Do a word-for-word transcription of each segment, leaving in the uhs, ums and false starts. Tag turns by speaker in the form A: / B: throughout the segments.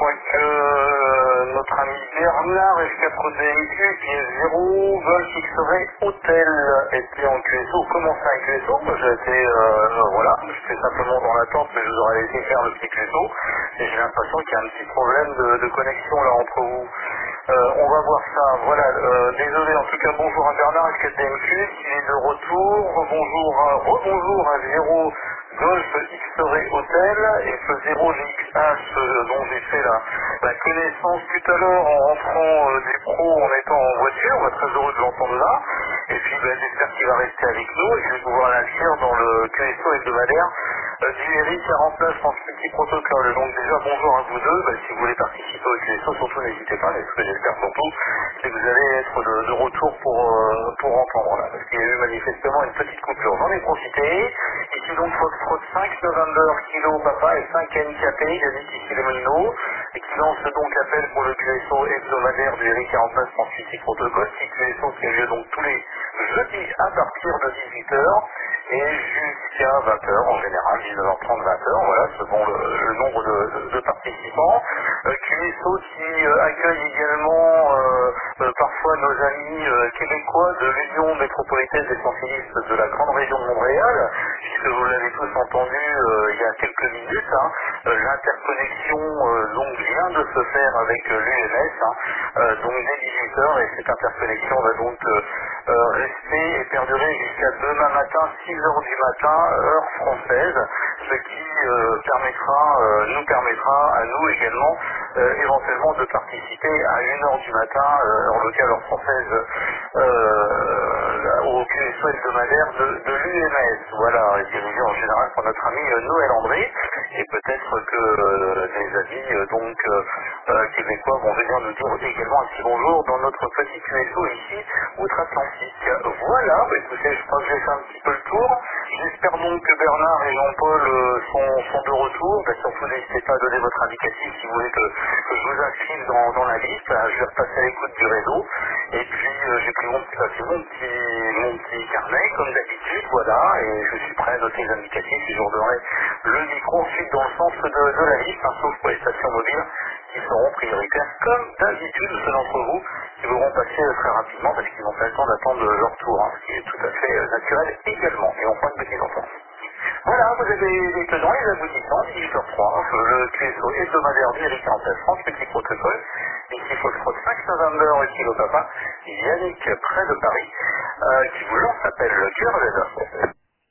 A: crois que euh, notre ami Bernard F quatre D M Q qui est zéro Golf X-Ray Hôtel était en Q S O, commençait un Q S O, moi j'étais, euh, voilà, j'étais simplement dans l'attente mais je vous aurais laissé faire le petit Q S O et j'ai l'impression qu'il y a un petit problème de, de connexion là entre vous. Euh, on va voir ça, voilà, euh, désolé en tout cas, bonjour à Bernard F quatre D M Q qui est de retour, bonjour à, rebonjour à zéro Golf X-Ray Hotel et ce zéro G X H euh, dont j'ai fait la, la connaissance tout à l'heure en rentrant euh, des pros en étant en voiture, on va très heureux de l'entendre là, et puis ben, j'espère qu'il va rester avec nous et que je vais pouvoir l'inscrire dans le Q S O hebdomadaire euh, du R I quarante-neuf en petit protocole. Donc déjà bonjour à vous deux, ben, si vous voulez participer au Q S O surtout n'hésitez pas, mais ce que j'espère surtout c'est que vous allez être de, de retour pour, euh, pour entendre là, parce qu'il y a eu manifestement une petite coupure. J'en ai profité. Ici donc Foxtrot cinq November Kilo Papa et cinq N K P, Yannick ici les Molino, et qui lance donc appel pour le Q S O hebdomadaire du R I quarante-neuf trente-huit protocole, petit Q S O qui a lieu donc tous les jeudis à partir de dix-huit heures et jusqu'à vingt heures en général, dix-neuf heures trente vingt heures, voilà, selon le, le nombre de, de- de participants. Euh, Q S O qui euh, accueille également euh, euh, parfois nos amis euh, québécois de l'Union métropolitaine des scientifiques de la grande région de Montréal, puisque vous l'avez tous entendu euh, il y a quelques minutes, hein, euh, l'interconnexion euh, donc vient de se faire avec euh, l'U M S, hein, euh, donc dès dix-huit heures, et cette interconnexion va donc euh, euh, rester et perdurer jusqu'à demain matin, six heures du matin, heure française, ce qui euh, permettra, euh, nous permettra à nous également euh, éventuellement de participer à une heure du matin, euh, heure locale, heure française, euh, au Q S O hebdomadaire de, de l'U M S, voilà, et dirigé en général par notre ami euh, Noël André, et peut-être que euh, des amis euh, donc euh, euh, québécois vont venir nous dire également un petit bonjour dans notre petit Q S O ici, outre-Atlantique. Voilà, bah, écoutez, je crois que j'ai fait un petit peu le tour. J'espère donc que Bernard et Jean-Paul euh, sont, sont de retour. Bah, surtout, n'hésitez pas à donner votre indicatif si vous voulez que, que je vous inscrive dans, dans la liste. Ah, je vais repasser à l'écoute du réseau. Et puis, euh, j'ai pris mon petit papier, mon petit, mon petit carnet, comme d'habitude, voilà. Et je suis prêt à noter les indicatifs et je redonnerai le micro ensuite dans le sens de, de la liste, hein, sauf pour les stations mobiles qui seront prioritaires, comme d'habitude, ceux d'entre vous qui voudront passer euh, très rapidement parce qu'ils n'ont pas le temps d'attendre leur tour, hein, ce qui est tout à fait euh, naturel également, et on prend une petite enfance. Voilà, vous avez les tenants et les aboutissants, dix-huit heures trois, le Q S O hebdomadaire du R I quarante-neuf France, petit protocole, ici Foxtrot cinq November et Kilo Papa, Yannick près de Paris, euh, qui vous lance appel le cœur des heures.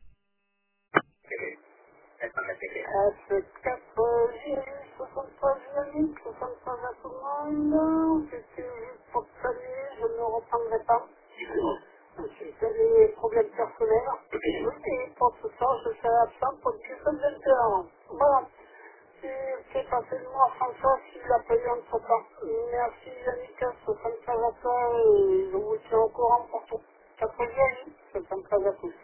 B: F quatre J soixante-trois Yannick, soixante-trois à tout le monde. C'était juste pour saluer, je ne reprendrai pas. Ensuite, des problèmes personnels. Et pour ce soir, je serai absent pour une vingt heures. Voilà. Et c'est passez-moi François s'il a payé entre temps. Merci Yannick, soixante-treize à toi et je vous tiens au courant pour tout. quatre J soixante-treize à tous.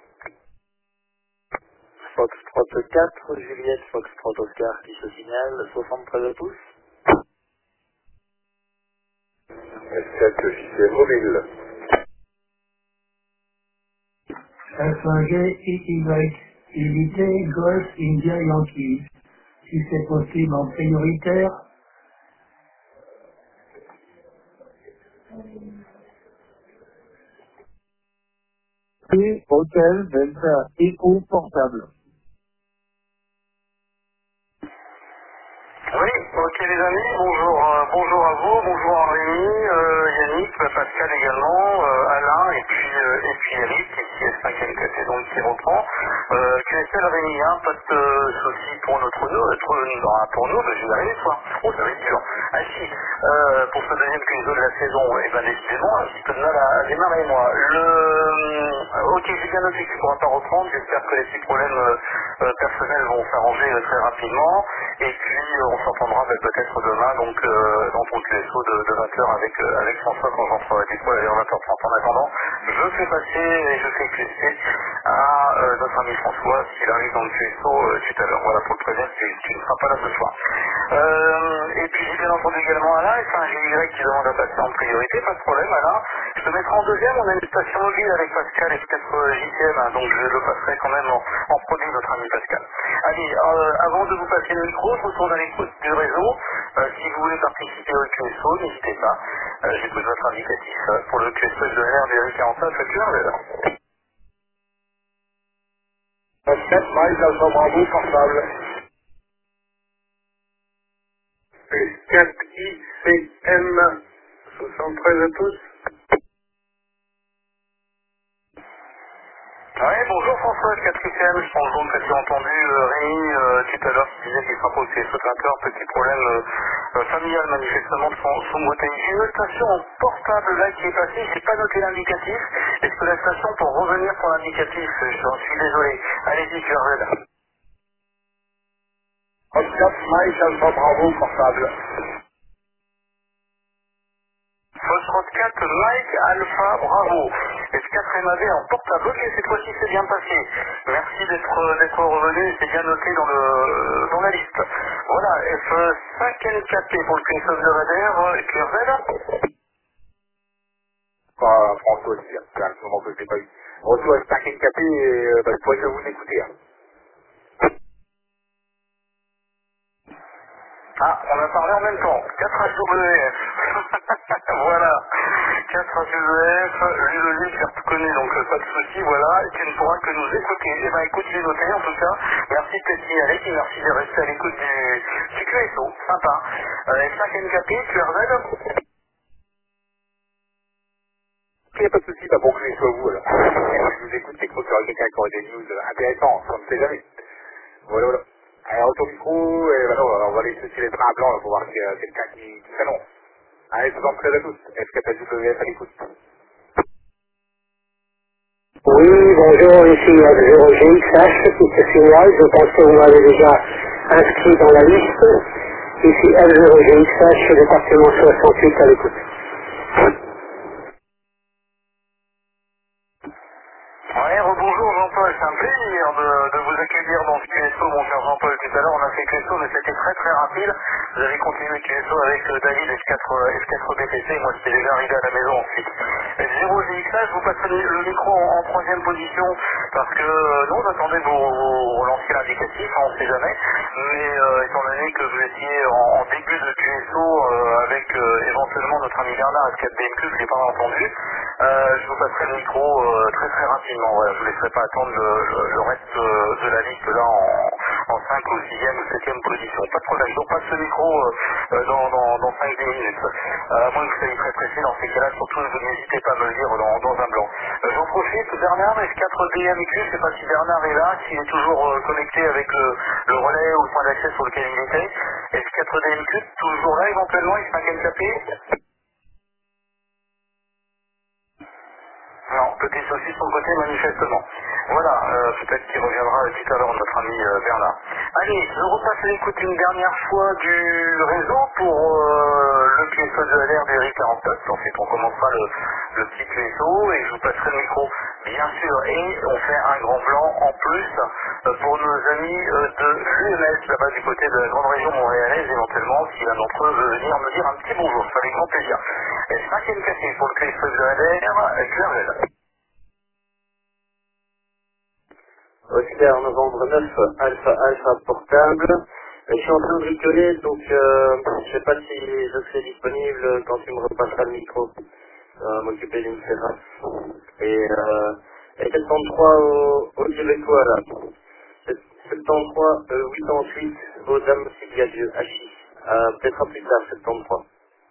C: Foxtrot quatre, Juliette Foxtrot Oscar qui se signale, soixante-treize à tous.
D: F quatre J C mobile.
E: F un G I Y, unité Golf India Yankee. Si c'est possible en prioritaire, et Hôtel Delta Eco Portable.
A: Oui, ok les amis, bonjour, euh, bonjour à vous, bonjour à Rémi, euh, Yannick, bah, Pascal également, euh, Alain et puis euh, et puis Eric, ici S cinq N K T donc qui reprend. Euh, Q S L Rémi, hein, pas de euh, soucis pour notre notre non, pour nous, bah, je vais y arriver toi. Oh ça va être dur. Ah si, euh, pour ce deuxième Q S O de la saison, et ben décidément, un petit peu de mal à, à démarrer moi. Le euh, ok j'ai bien noté que tu ne pourras pas reprendre, j'espère que les petits problèmes euh, euh, personnels vont s'arranger euh, très rapidement. Et puis euh, on s'entendra ben, peut-être demain donc euh, dans ton Q S O de, de vingt heures avec, euh, avec François quand j'entre dispo à vingt heures trente. En attendant, je fais passer et je fais Q S C à euh, notre ami François s'il arrive dans le Q S O euh, tout à l'heure. Voilà, pour le prévenir, tu, tu ne seras pas là ce soir. Euh, et puis j'ai bien entendu également Alain, c'est un G Y qui demande à passer en priorité, pas de problème Alain. Je te mettrai en deuxième, on a une station mobile avec Pascal et peut-être J C M, hein, donc je le passerai quand même en, en produit, notre ami Pascal. Allez, euh, avant de vous passer le micro, je retourne à l'écoute du réseau. Euh, si vous voulez participer au Q S O, n'hésitez pas. Euh, J'écoute votre indicatif euh, pour le Q S O de l'air d'Eric quarante-neuf actuel.
D: quatre Mike Alpha Bravo portable. quatre I C M soixante-treize à tous.
A: Ouais, bonjour François, quatre I C M, je pense donc que tu as entendu euh, Rémi euh, tout à l'heure qui disait qu'il sera pas au C S O vingt heures, petit problème euh, euh, familial manifestement de son, son bouteille. J'ai une station en portable là qui est passée, j'ai pas noté l'indicatif. Est-ce que la station pour revenir pour l'indicatif, j'en suis désolé. Allez-y, tu as là.
D: quatre Mike Alpha Bravo portable.
A: Foxtrot quatre, Mike Alpha Bravo. S quatre M A V en portable. Ok, cette fois-ci c'est bien passé. Merci d'être d'être revenu, c'est bien noté dans le dans la liste. Voilà, F cinq N K P pour le Q S O de radar, Q R Z.
D: Pas François aussi, hein. C'est un moment que je n'ai pas eu. Retour avec cinq N K P et euh, bah, je pourrais que vous écouter. Hein.
A: Ah, on a parlé en même temps. quatre H W F. Voilà. quatre H W F, Ludovic, je l'ai reconnu, donc euh, pas de souci, voilà. Et tu ne pourras que nous écouter. Eh ben écoute, j'ai noté en tout cas. Merci de t'être signalé, et merci de rester à l'écoute du, du Q S O. Sympa. Euh, F cinq N K P, Q R Z.
D: Il n'y a pas de souci, bah bon que je sois vous alors. Je vous écoute, c'est que sur quelqu'un qui aurait des news euh, intéressantes, on ne sait jamais. Voilà, voilà. Alors, autour du micro, et voilà, on va aller se les bras blancs là, pour voir si euh, quelqu'un qui, qui s'annonce. Allez, je vous en prie à tous. F quatre W F à l'écoute.
E: Oui, bonjour, ici F zéro G X H qui se signale. Je pense que vous m'avez déjà inscrit dans la liste. Ici F zéro G X H, département soixante-huit à l'écoute.
A: Ouais, rebonjour Jean-Paul, c'est un plaisir de, de vous accueillir dans ce Q S O, mon cher Jean-Paul. Tout à l'heure, on a fait Q S O, mais c'était très très rapide. Vous avez continué le Q S O avec euh, David F quatre, F quatre B T C, moi j'étais déjà arrivé à la maison ensuite. F zéro G X A, je vous passerai le le micro en, en troisième position, parce que euh, nous, on attendait que vous, vous relanciez l'indicatif, hein, on ne sait jamais, mais euh, étant donné que vous étiez en, en début de Q S O euh, avec euh, éventuellement notre ami Bernard F quatre B M Q, que je n'ai pas entendu, euh, je vous passerai le micro euh, très très rapidement. Voilà, je ne vous laisserai pas attendre le, le, le reste euh, de la liste là en, en cinq ou sixième ou septième position. Pas de problème, je vous passe le micro euh, euh, dans, dans, dans cinq dix minutes. Euh, à moins que vous soyez très pressé dans ces cas-là, surtout vous n'hésitez pas à me le dire dans, dans un blanc. Euh, J'en profite, Bernard F quatre B M Q, je ne sais pas si Bernard est là, s'il est toujours euh, connecté avec le, le relais ou le point d'accès sur lequel il était. F quatre B M Q, toujours là éventuellement, F cinq N K P. Non, petit souci de son côté manifestement. Voilà, euh, peut-être qu'il reviendra tout à l'heure notre ami euh, Bernard. Allez, je repasse l'écoute une dernière fois du réseau pour euh, le Q S O de L R d'Eric quarante-neuf. Ensuite on commencera le, le petit Q S O et je vous passerai le micro bien sûr. Et on fait un grand blanc en plus euh, pour nos amis euh, de l'U M S là-bas du côté de la grande région montréalaise éventuellement si l'un d'entre eux veut venir me dire un petit bonjour. Ça fait grand plaisir. Et cinquième café pour le Q S O de L R, Q R Z.
C: Oscar novembre neuf, Alpha Alpha portable. Euh, Je suis en train de bricoler, donc euh, je sais pas si je serai disponible quand tu me repasseras le micro. Euh, m'occuper d'une terrasse. Et, euh, et soixante-treize au, au Québécois là. soixante-treize, euh, quatre-vingt-huit au Dame Sigadieu, H I. Euh, peut-être un plus tard, soixante-treize.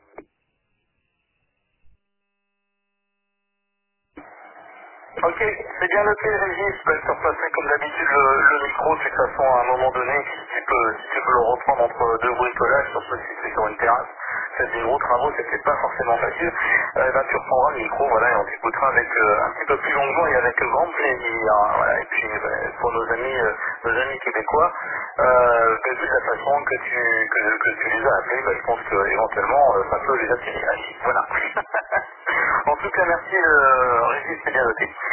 A: Ok, c'est bien noté, Régis. Ben, je te repasserai comme d'habitude le, le micro, de toute façon, à un moment donné, si tu peux, si tu peux le reprendre entre deux bricolages, surtout si c'est sur une terrasse, c'est des gros travaux, c'est peut-être pas forcément facile, euh, ben, tu reprendras le micro, voilà, et on t'écoutera avec euh, un petit peu plus longuement et avec grand plaisir. Hein, voilà. Et puis, ben, pour nos amis, euh, nos amis québécois, euh, ben, vu de la façon que tu, que, que tu les as appelés, ben, je pense que éventuellement, euh, ça peut les attirer. Allez, voilà. En tout cas, merci, euh, Régis, c'est bien noté.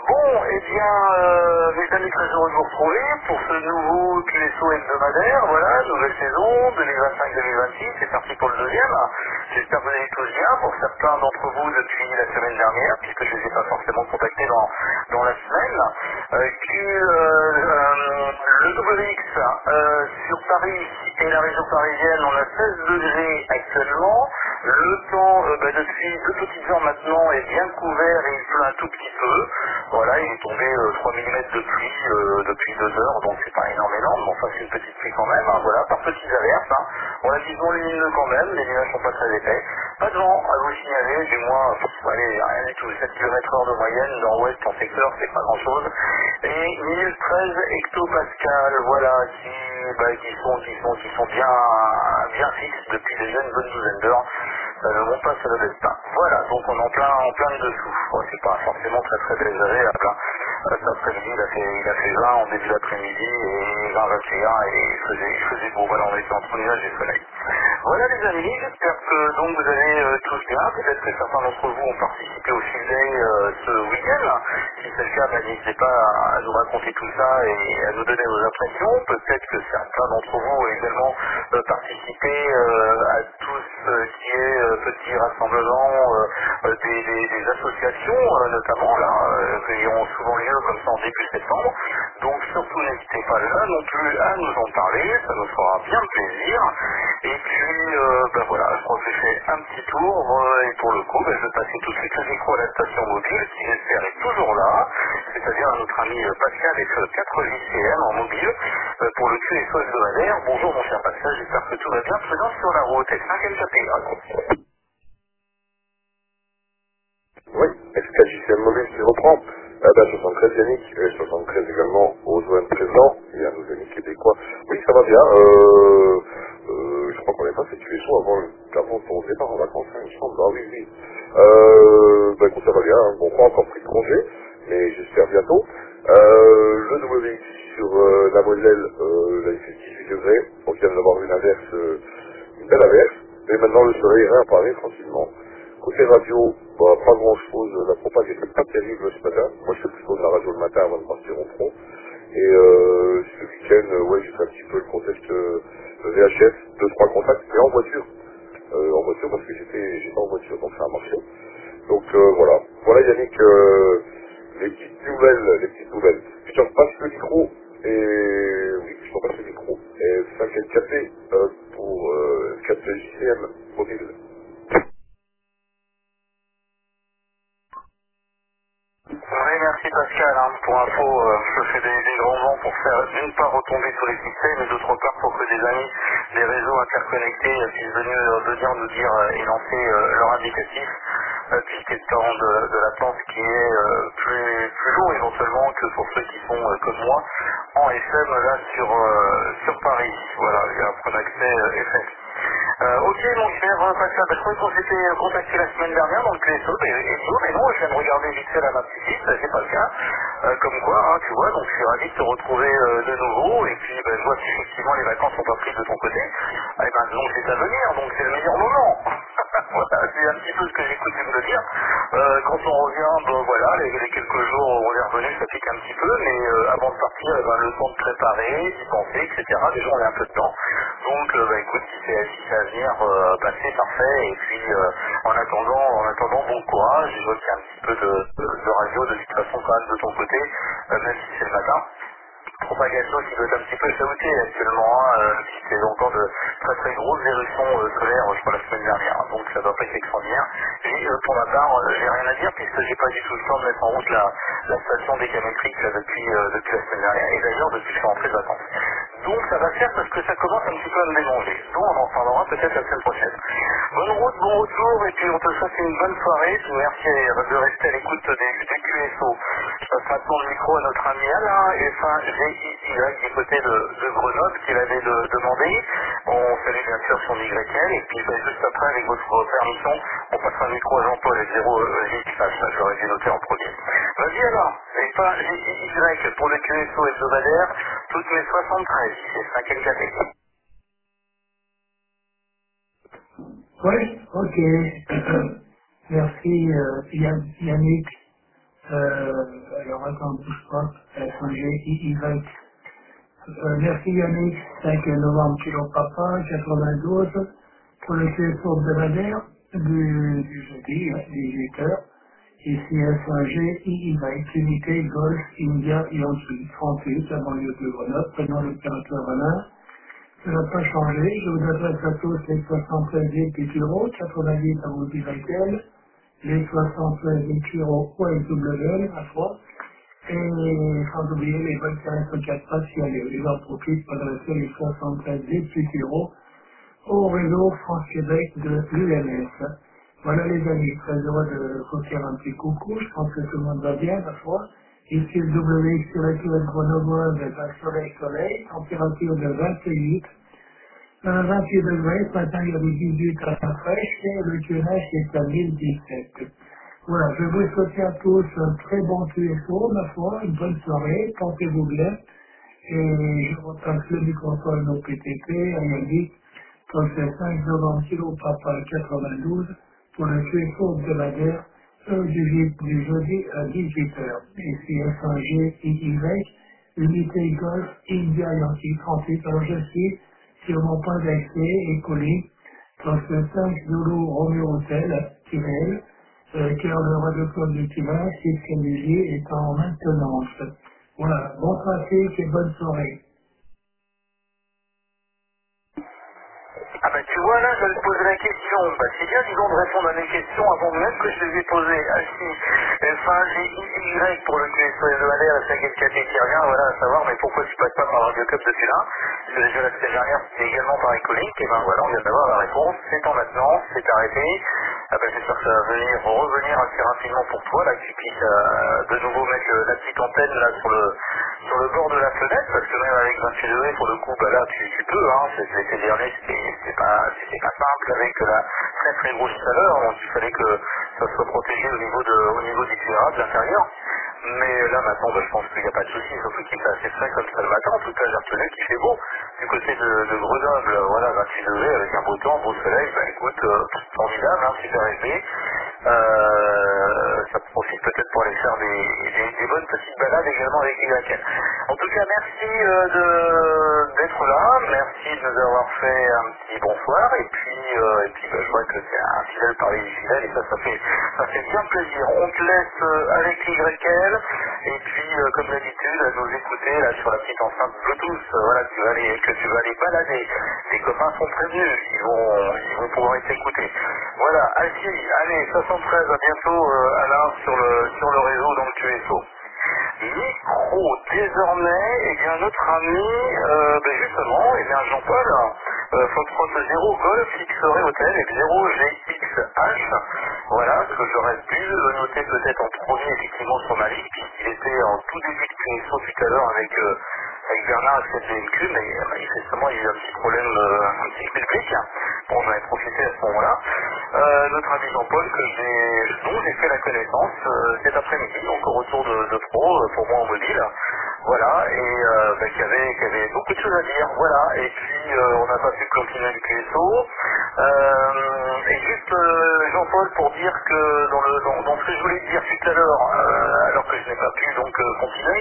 A: Bon, eh bien, euh, mes amis, très heureux de vous retrouver pour ce nouveau Q S O hebdomadaire, voilà, nouvelle saison, deux mille vingt-cinq deux mille vingt-six, c'est parti pour le deuxième. J'espère que vous allez tous bien, pour certains d'entre vous depuis la semaine dernière, puisque je ne les ai pas forcément contactés dans, dans la semaine. Euh, Q, euh, euh, le W X euh, sur Paris et la région parisienne, on a seize degrés actuellement. Le temps, euh, bah, depuis deux petites heures maintenant, est bien couvert et il pleut un tout petit peu. Voilà, il est tombé euh, trois millimètres de pluie euh, depuis deux heures, donc c'est pas énorme, énorme, mais enfin c'est une petite pluie quand même, hein, voilà, par petites averses, hein, relativement lumineux quand même, les nuages sont pas très épais. Pas de vent à vous signaler, du moins, pff, allez, rien du tout, sept kilomètres heure de moyenne, nord-ouest en secteur, c'est pas grand chose. Et mille treize hectopascales, voilà, qui, bah, qui sont, qui sont, qui sont bien, bien fixes depuis déjà une bonne douzaine d'heures. Ça ne monte pas, ça ne baisse pas. Voilà, donc on est en plein, en plein dessous. Bon, c'est pas forcément très très désagréable. Hein. Euh, Cet après-midi, il a fait, il a fait vingt en début d'après-midi et vingt, vingt et un et il faisait, il faisait beau. Voilà, on était entre nuages et soleil. Voilà les amis, j'espère que donc vous allez euh, tous bien. Peut-être que certains d'entre vous ont participé au field day euh, ce week-end. Si c'est le cas, bah, n'hésitez pas à, à nous raconter tout ça et à nous donner vos impressions. Peut-être que certains d'entre vous ont également euh, participé euh, à tout ce qui est euh, petit rassemblement euh, euh, des, des- des associations, euh, notamment là, euh, qui ont souvent lieu comme ça en début septembre. Donc surtout n'hésitez pas là non plus à nous en parler, ça nous fera bien plaisir. Et puis, euh, ben voilà, je crois que j'ai fait un petit tour, euh, et pour le coup, ben, je vais passer tout de suite le micro à la station mobile, qui j'espère est toujours là, c'est-à-dire à notre ami euh, Pascal avec euh, quatre J C M en mobile, euh, pour le Q S O hebdomadaire. Bonjour mon cher Pascal, j'espère que tout va bien, présent sur la route, est-ce un capé?
F: Oui, est-ce que J C M mobile qui reprend? Ah ben soixante-treize Yannick, et soixante-treize également aux O M présents, et à nos amis québécois. Oui, ça va bien, euh, euh, je crois qu'on est passé Q S O avant, avant ton départ en vacances, hein, il me semble, ah oui, oui. Euh, ben écoute, ça va bien, hein. Bon, pas encore pris de congé, mais j'espère bientôt. Euh, le W X sur euh, la Moselle, euh, là il fait dix-huit degrés, donc il vient d'avoir une averse, euh, une belle averse, mais maintenant le soleil réapparaît tranquillement. Côté radio, bah, pas grand chose, la propage était pas terrible ce matin. Moi je fais plutôt de la radio le matin avant de partir au front. Et euh, ce week-end, euh, ouais, j'ai fait un petit peu le contest euh, V H F, deux, trois contacts, mais en voiture. Euh, en voiture parce que j'étais j'étais en voiture, donc ça a marché. Donc euh, voilà. Voilà Yannick, euh, les petites nouvelles, les petites nouvelles. Je te repasse le micro et oui, je te repasse le micro. Et cinq café euh, pour euh, quatre J C M mobile.
A: Oui, merci Pascal. Hein. Pour info, euh, je fais des, des grands vents pour faire d'une part retomber sur les systèmes et d'autre part pour que des amis des réseaux interconnectés euh, puissent venir, euh, venir nous dire euh, et lancer euh, leur indicatif, euh, puisqu'étant de, de latence qui est euh, plus, plus long éventuellement que pour ceux qui sont euh, comme moi en F M là sur, euh, sur Paris. Voilà, il y a un point d'accès euh, F M. Euh, ok mon cher euh, Pascal, bah, je croyais qu'on s'était euh, contacté la semaine dernière dans le Q S O, mais, et tout, mais non, je viens de regarder vite fait la map ici, ça c'est pas le cas. Euh, comme quoi, hein, tu vois, donc je suis ravi de te retrouver euh, de nouveau, et puis bah, je vois qu'effectivement les vacances sont pas prises de ton côté. Ah, et ben donc c'est à venir, donc c'est le meilleur moment. Voilà, c'est un petit peu ce que j'ai coutume de dire. Euh, quand on revient, ben voilà, les, les quelques jours où on est revenu, ça pique un petit peu, mais euh, avant de partir, eh ben, le temps de préparer, d'y penser, et cetera. Déjà on a un peu de temps. Donc euh, bah, écoute, si c'est si c'est à venir, euh, bah, c'est parfait. Et puis euh, en attendant, en attendant, bon courage. Je vois qu'il y a un petit peu de, de, de radio de toute façon quand même de ton côté, euh, même si c'est le matin. Propagation qui doit être un petit peu chaoutée actuellement, hein, euh, puisqu'il y a encore de très très grosses éruptions euh, solaires, je crois, la semaine dernière, hein, donc ça doit pas être extraordinaire. Et euh, pour ma part, euh, j'ai rien à dire puisque j'ai pas du tout le temps de mettre en route la, la station décamétrique là, depuis, euh, depuis la semaine dernière, et d'ailleurs depuis que je suis rentré de vacances. Donc ça va faire parce que ça commence un petit peu à me démanger. Donc on en parlera peut-être la semaine prochaine. Bonne route, bon retour, et puis on te souhaite une bonne soirée. Puis merci de rester à l'écoute des, des Q S O. Je passe maintenant le micro à notre ami Alain, et enfin j'ai ici du côté de, de Grenoble qu'il avait de, demandé. On salue bien sûr son Y L, et puis ben, juste après, avec votre permission, on passera le micro à Jean-Paul et zéro J X H, ça j'aurais dû noter en premier. Vas-y Alain, et pas J Y pour le Q S O hebdomadaire, toutes mes soixante-treize, c'est cinquième catégorie.
G: Oui, ok. Merci euh, Yann- Yannick.
E: Euh, alors attends, bouge pas, F un G I Y. Euh, merci Yannick, cinq novembre, kilo papa, quatre-vingt-douze, pour le téléphone hebdomadaire du, du jeudi, hein, dix-huit heures. Ici F un G I Y, unité Golf India Yankee, trente-huit, la banlieue de Grenoble, prénom l'opérateur Alain. Ça n'a pas changé, je vous adresse à tous les soixante-treize Piquiro, quatre-vingt-dix à vous directel, les soixante-treize Piquiro O S W L, à fois. Et sans oublier les bonnes carresses quatre pattes si allez, les en profitent pour adresser les soixante-treize dix-huit euros au réseau France-Québec de l'U M S. Voilà les amis, très heureux de vous faire un petit coucou, je pense que tout le monde va bien, ma foi. Ici le W X sur la tour de Grenoble, avec soleil, soleil, température de vingt-huit. Euh, vingt-huit degrés, ce matin il y avait dix-huit à la fraîche et le Q N H est à mille dix-sept. Voilà, je vous souhaite à tous un très bon Q S O, ma foi, une bonne soirée, portez-vous bien. Et je repasse le microphone au P T P à Yannick, pour le cinq novembre kilo papa quatre-vingt-douze, pour le Q S O hebdomadaire euh, du, du jeudi à dix-huit heures. Ici F un G I Y, unité Golf India Yankee trente-huit. Alors je suis sur mon point d'accès et colis, dans ce cinq Zulu Romeo Hotel, Tirel, euh, cœur de radio-club de Turin, six Camille est en maintenance. Voilà, bon trafic et bonne soirée.
A: Ah ben tu vois là, je me posais la question. Bah, c'est bien disons de répondre à mes questions avant même que je les ai posées. Ah si, F un G I Y pour le Q S O hebdomadaire, la cinq K T qui revient, voilà à savoir, mais pourquoi tu passes pas par Radio Club de Turin? Parce que déjà la semaine dernière c'était également par Ecolic, et ben voilà, on vient d'avoir la réponse, c'est en maintenance, c'est arrêté. Ah ben j'espère que ça va venir revenir assez rapidement pour toi, là que tu puisses euh, de nouveau mettre euh, la petite antenne là sur le sur le bord de la fenêtre, parce que même avec vingt-huit degrés pour le coup, bah là tu, tu peux, hein, c'est- l'été dernier c'était c'était pas c'était pas simple avec la très très grosse chaleur, donc il fallait que ça soit protégé au niveau de au niveau du cuirage de l'intérieur. Mais là maintenant bah, je pense qu'il n'y a pas de souci, surtout qu'il fait assez frais comme ça le matin, en tout cas j'ai retenu qu'il fait beau. Du côté de, de Grenoble, voilà, vingt-huit degrés avec un beau temps, beau soleil, bah écoute, euh, formidable, hein, super élevé. Euh, ça profite peut-être pour aller faire des, des, des bonnes petites balades également avec Y L. En tout cas, merci euh, de- d'être là, merci de nous avoir fait un petit bonsoir, et puis, euh, et puis bah, je vois que c'est un fidèle parmi les fidèles, et ça, ça fait, ça fait bien plaisir. On te laisse euh, avec Y L, et puis, euh, comme d'habitude, à nous écouter là sur la petite enceinte Bluetooth, euh, voilà, tu vas aller, que tu vas aller balader. Tes copains sont prévenus, ils vont, ils vont pouvoir être écoutés. Voilà, Alfie, allez, soixante-treize, à bientôt euh, Alain sur le, sur le réseau dans le Q S O. Micro, désormais, eh bien, notre ami, euh, ben justement, eh bien, Jean-Paul, euh, Foxtrot zéro Golf X-Ray Hotel et zéro G X H, voilà, ce que j'aurais pu le noter peut-être en premier, effectivement, sur ma liste, puisqu'il était en tout début de Q S O tout à l'heure avec, euh, avec Bernard et cette V M Q, mais euh, manifestement, il y a eu un petit problème, euh, un petit public. Bon, j'en ai profité à ce moment-là. Euh, notre ami Jean-Paul, que j'ai, dont j'ai fait la connaissance euh, cet après-midi, donc au retour de, de pro, euh, pour moi en mobile. Voilà, et euh, bah, qui, avait, qui avait beaucoup de choses à dire. Voilà, et puis euh, on n'a pas pu continuer le Q S O. Euh, et juste euh, Jean-Paul pour dire que dans, le, dans, dans ce que je voulais dire tout à l'heure, euh, alors que je n'ai pas pu donc euh, continuer,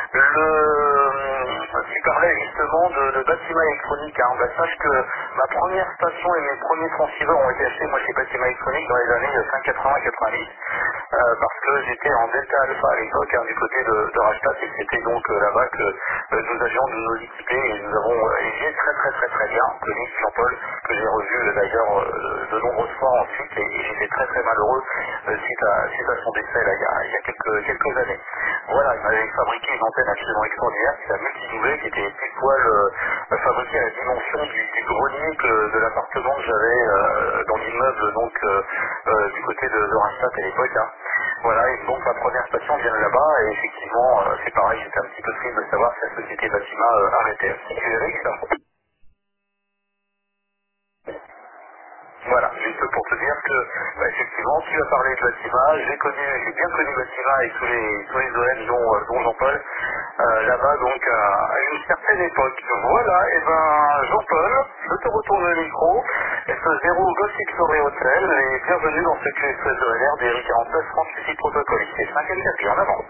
A: le, tu parlais justement de, de bâtiments électroniques. Hein. Bah, sache que ma première station et mes premiers transceiveurs ont été achetés moi chez Bâtiments électroniques dans les années fin quatre-vingts quatre-vingt-dix, euh, parce que j'étais en Delta Alpha à l'époque, hein, du côté de, de Rajtat, et c'était donc euh, là-bas que euh, nous avions de nous équiper, et nous avons euh, et j'ai très très très très bien connu Jean-Paul, que j'ai revu euh, d'ailleurs euh, de nombreuses fois ensuite, et, et j'étais très très malheureux euh, suite, à, suite à son décès là, il y a, il y a quelques, quelques années. Voilà, il m'avait fabriqué une antenne absolument extraordinaire, qui a multidoublé, qui était pile poil euh, fabriquée à la dimension du, du grenier que, de l'appartement que j'avais euh, dans l'immeuble donc euh, euh, du côté de, de Rajtat à l'époque. Hein. Voilà, et donc ma première station vient de là-bas, et effectivement, euh, c'est pareil, j'étais un petit peu triste de savoir si la société Bâtiment euh, arrêtait. Tu Eric, ça Voilà, juste pour te dire que, bah, effectivement, tu as parlé de Bâtiment, j'ai connu, j'ai bien connu Bâtiment et tous les, tous les O M, dont, euh, dont Jean-Paul, euh, là-bas, donc, à, à une certaine époque. Voilà, et ben, Jean-Paul, je te retourne le micro. S zéro Golf X-Ray Hotel et bienvenue dans ce Q S E L R des R I quarante-neuf France Protocole. C'est cinquième tapis, en avant.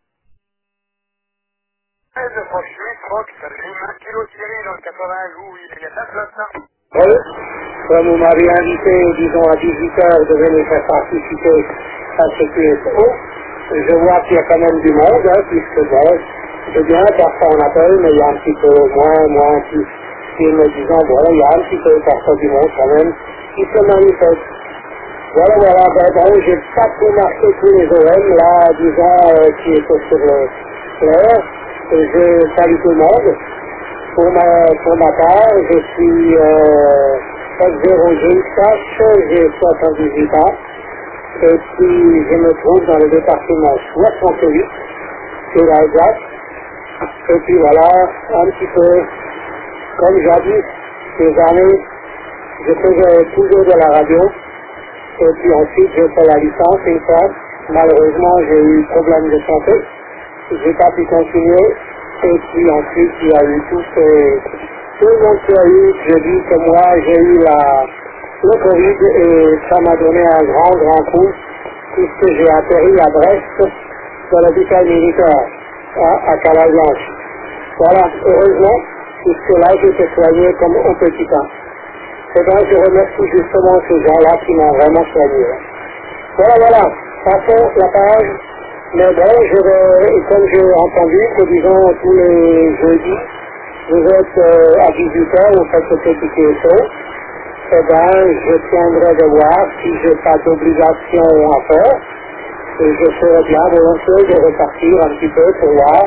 D: de Franchuit, Rock, Lima, Kilo Thierry dans le quatre-vingts, vous, il y a de la place, là.
E: Oui, comme vous m'avez invité, disons, à dix-huit heures de venir faire participer à ce Q S O, je vois qu'il y a quand même du monde, hein, puisque bon, c'est bien, parfois on appelle, mais il y a un petit peu moins, moins, plus, et me disant, bon, il y a un petit peu parfois du monde quand même, qui se manifeste. Voilà, voilà, ben bon, j'ai pas tout marqué tous les O M, là, disons, euh, qui étaient sur le l'air, et je salue tout le monde. Pour ma, pour ma part, je suis euh, F zéro G X H, j'ai soixante-dix-huit ans, et puis je me trouve dans le département soixante-huit, c'est l'Alsace, et puis voilà, un petit peu, comme jadis, ces années, je faisais toujours de la radio, et puis ensuite j'ai fait la licence une fois, malheureusement j'ai eu problème de santé, j'ai pas pu continuer, et puis ensuite il y a eu tout ce, tout le monde qui a eu, je dis que moi j'ai eu la, le Covid et ça m'a donné un grand grand coup, puisque j'ai atterri à Brest, dans l'hôpital militaire, à, à Calazans. Voilà, heureusement, puisque là j'étais soigné comme au petit pain. Et donc je remercie justement ces gens-là qui m'ont vraiment soigné. Voilà, voilà, passons la page. Mais bon, je vais, comme j'ai entendu que disons tous les jeudis, vous êtes euh, à dix-huit heures, vous faites ce petit Q S O, eh bien, je tiendrai de voir si je n'ai pas d'obligation à faire, et je serai bien volontiers de repartir un petit peu pour voir,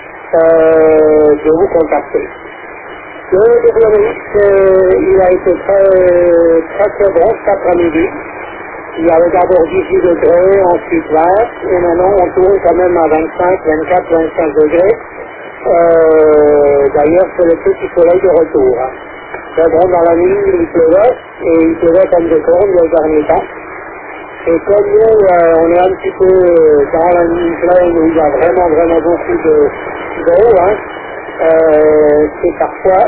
E: euh, de vous contacter. Le W X, euh, il a été très, très très bon cet après-midi. Il y avait d'abord dix-huit degrés, ensuite vingt, et maintenant on tourne quand même à vingt-cinq, vingt-quatre, vingt-cinq degrés. Euh, D'ailleurs, c'est le petit soleil de retour. Hein. Mais bon, dans la nuit, il pleuvait, et il pleuvait comme des cornes le dernier temps. Et comme nous, euh, on est un petit peu dans la nuit pleine où il y a vraiment, vraiment beaucoup d'eau, hein, euh, c'est parfois,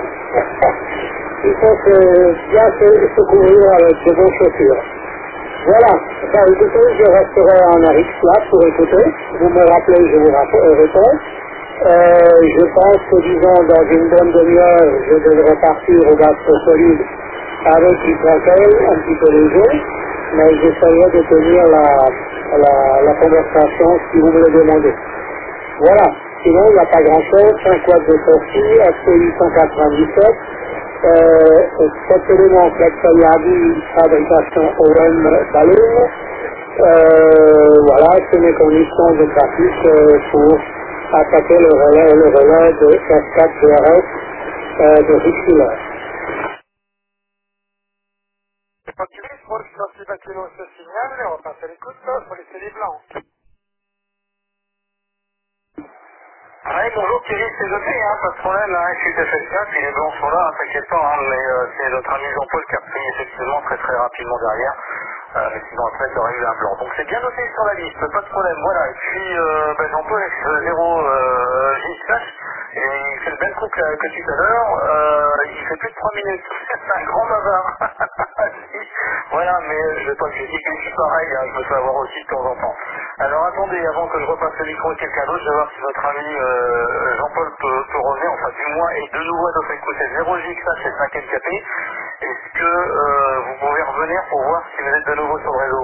E: il faut se, bien se, se couvrir avec de bonnes chaussures. Voilà, ben, écoutez, je resterai en Arix là pour écouter. Vous me rappelez, je vous rappelle, réponds. Euh, je pense que, disons, dans une bonne demi-heure, je devrais partir au gastro solide avec du conseil, un petit peu léger, mais j'essaierai de tenir la, la, la conversation si vous me le demandez. Voilà, sinon il n'y a pas grand-chose, cinq watts de sortie, S P huit cent quatre-vingt-dix-sept, euh, cet élément Flexaliadi, fabrication O M Ballon, euh, voilà, c'est mes conditions de pratique euh, pour attaquer le relais, le relais de S quatre G R S euh, de Richelieu.
D: Optimiste, moi, je suis sorti bâtiment ce signal, et on va passer l'écoute, là, pour laisser les blancs.
A: Ouais, bonjour Thierry, c'est noté, hein, pas de problème, hein, je suis F S quatre, puis les blancs sont là, t'inquiète pas, hein, mais euh, c'est notre ami Jean-Paul qui a pris effectivement très très rapidement derrière, euh, mais sinon après ça aurait eu un blanc. Donc c'est bien noté sur la liste, pas de problème, voilà, et puis euh, ben, Jean-Paul X zéro euh, J X H, et il fait le même coup que, que tout à l'heure, euh, il fait plus de trois minutes, c'est un grand bavard. Voilà, mais je vais pas le critiquer, je suis pareil, hein, je me fais avoir aussi de temps en temps. Alors attendez, avant que je repasse le micro à quelqu'un d'autre, je vais voir si votre ami euh, Jean-Paul peut, peut revenir, enfin du moins, et de nouveau à notre écoute, c'est zéro J X H et cinquième K P. Est-ce que euh, vous pouvez revenir pour voir si vous êtes de nouveau sur le réseau?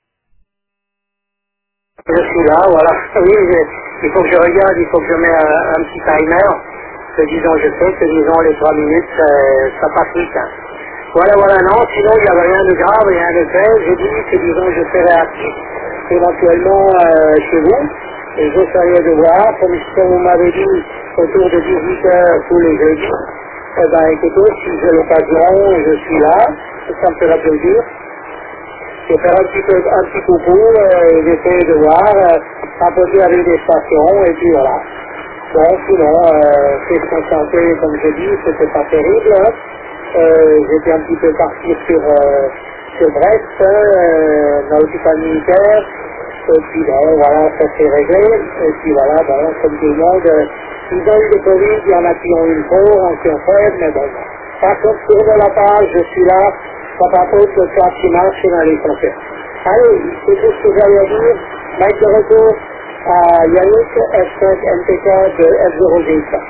E: Je suis là, voilà. Oui, je- il faut que je regarde, il faut que je mette un, un petit timer, que disons, je sais que disons les trois minutes, ça, ça passe vite. Hein. Voilà, voilà, non, sinon il n'y avait rien de grave, rien de fait. J'ai dit que disons je serai actif éventuellement euh, chez vous, et j'essaierai de voir, comme comme vous m'avez dit, autour de dix-huit heures tous les jeudis. Eh bien écoutez, si j'ai l'occasion, je suis là, ça me fera plaisir. Je vais faire un petit peu, un petit coucou, euh, j'essaie de voir, euh, papoter avec des stations, et puis voilà. Bon, sinon, euh, question santé, comme je dis, c'était pas terrible. Hein. Euh, j'étais un petit peu parti sur, euh, sur Brest, euh, dans l'hôpital militaire, et puis bon, voilà, ça s'est réglé, et puis voilà, bon, comme tout le monde, euh, ils ont eu le Covid, il y en a qui ont eu le pauvre, en qui ont fait, mais bon, Par contre, sur de la page, je suis là, ça par contre, le cas qui marche dans les concerts. Allez, c'est tout ce que j'avais à dire. Mike de retour à Yannick, F cinq M P K de F zéro G X.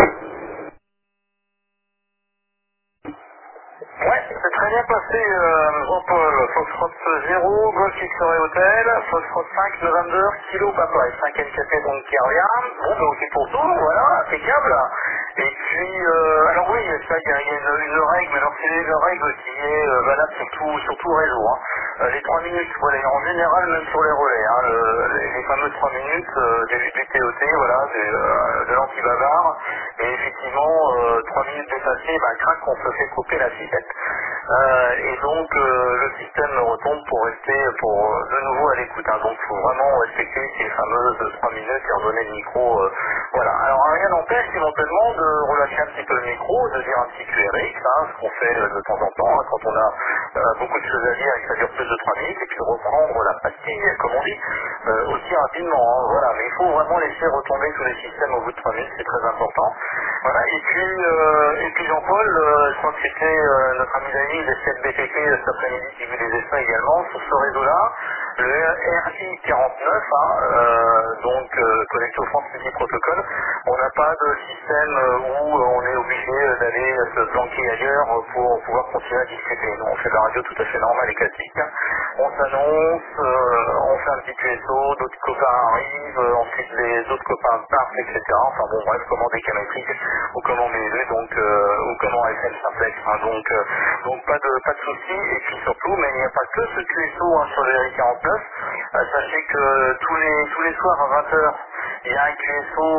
A: Ouais, c'est très bien passé, euh, Jean-Paul. Foxtrot zéro, Golf X-Ray Hotel, Foxtrot cinq, November, Kilo Papa, et cinq N K P donc qui revient. Bon, ben ok pour tout, voilà, impeccable. Et puis, euh, alors oui, ça, il y a, il y a une, une règle, mais alors c'est une règle qui est euh, valable sur tout, sur tout le réseau. Hein. Euh, les trois minutes, voilà, et en général, même sur les relais, hein, le, les, les fameuses trois minutes euh, du, du T O T, voilà, du, euh, de l'anti-bavard. Et effectivement, euh, trois minutes dépassées, ben, craque qu'on se fait couper la ficette. Euh, et donc euh, le système retombe pour rester pour euh, de nouveau à l'écoute. Hein. Donc il faut vraiment respecter ces fameuses trois minutes et redonner le micro. Euh, voilà. Alors rien n'empêche éventuellement de relâcher un petit peu le micro, de dire un petit Q R X, hein, ce qu'on fait euh, de temps en temps, hein, quand on a euh, beaucoup de choses à dire et que ça dure plus de trois minutes, et puis reprendre la pastille, comme on dit, euh, aussi rapidement. Hein. Voilà. Mais il faut vraiment laisser retomber tous les systèmes au bout de trois minutes, c'est très important. Voilà. Et puis, euh, et puis Jean-Paul, euh, je crois que c'était euh, notre ami Dani de sept B T P cet après-midi qui vu des essais également sur ce réseau-là, le R I quarante-neuf, hein, euh, donc euh, connecté au France Multi Protocol. On n'a pas de système euh, où euh, on est obligé d'aller se planquer ailleurs pour pouvoir continuer à discuter. Nous, on fait de la radio tout à fait normale et classique. On s'annonce, euh, on fait un petit Q S O, d'autres copains arrivent, euh, ensuite les autres copains partent, et cetera. Enfin bon, bref, comment décamétrique ou comment B V, donc euh, ou comment F M simplex. Hein, donc, euh, donc pas de pas de soucis. Et puis surtout, mais il n'y a pas que ce Q S O hein, sur le R I quarante-neuf. Euh, sachez que tous les tous les soirs à vingt heures, il y a un Q S O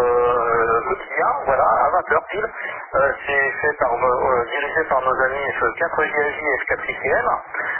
A: euh, quotidien, voilà, à vingt heures pile. Euh, c'est fait par euh, dirigé par nos amis F quatre J A J et F quatre I C M.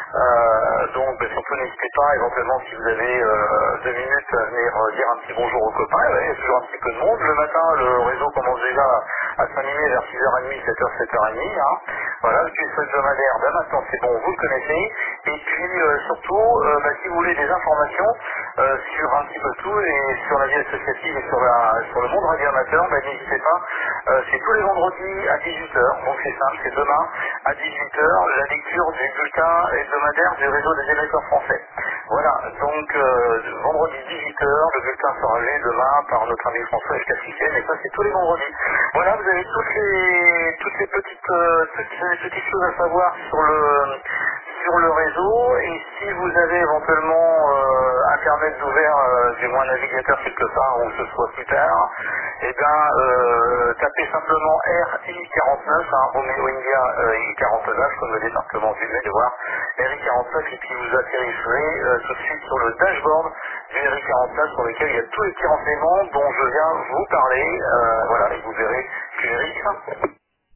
A: Euh, donc ben, surtout n'hésitez pas éventuellement si vous avez euh, deux minutes à venir euh, dire un petit bonjour aux copains. Ouais, il y a toujours un petit peu de monde. Le matin, le réseau commence déjà à s'animer vers six heures trente, sept heures, sept heures trente. Hein. Voilà, le Q S O hebdomadaire, ben maintenant c'est bon, vous le connaissez. Et puis euh, surtout, euh, ben, si vous voulez des informations euh, sur un petit peu tout et sur la vie associative et sur, la, sur le monde radio amateur, ben, n'hésitez pas. Euh, c'est tous les vendredis à dix-huit heures, donc c'est simple, c'est demain à dix-huit heures, la lecture du bulletin hebdomadaire du réseau des émetteurs français. Voilà, donc euh, vendredi dix-huit heures, le bulletin sera lu demain par notre ami François F quatre I C M, et ça c'est tous les vendredis. Voilà, vous avez toutes les toutes les petites euh, toutes les petites choses à savoir sur le sur le réseau, et si vous avez éventuellement euh, internet ouvert, euh, du moins navigateur quelque part où ce soit plus tard, et bien euh, tapez simplement R I quarante-neuf, hein, Romeo India euh, I quarante-neuf comme le département du de voir R I quarante-neuf, et puis vous atterrirez euh, tout de suite sur le dashboard du R I quarante-neuf sur lequel il y a tous les petits renseignements dont je viens vous parler. Euh, voilà, et vous verrez Q R X.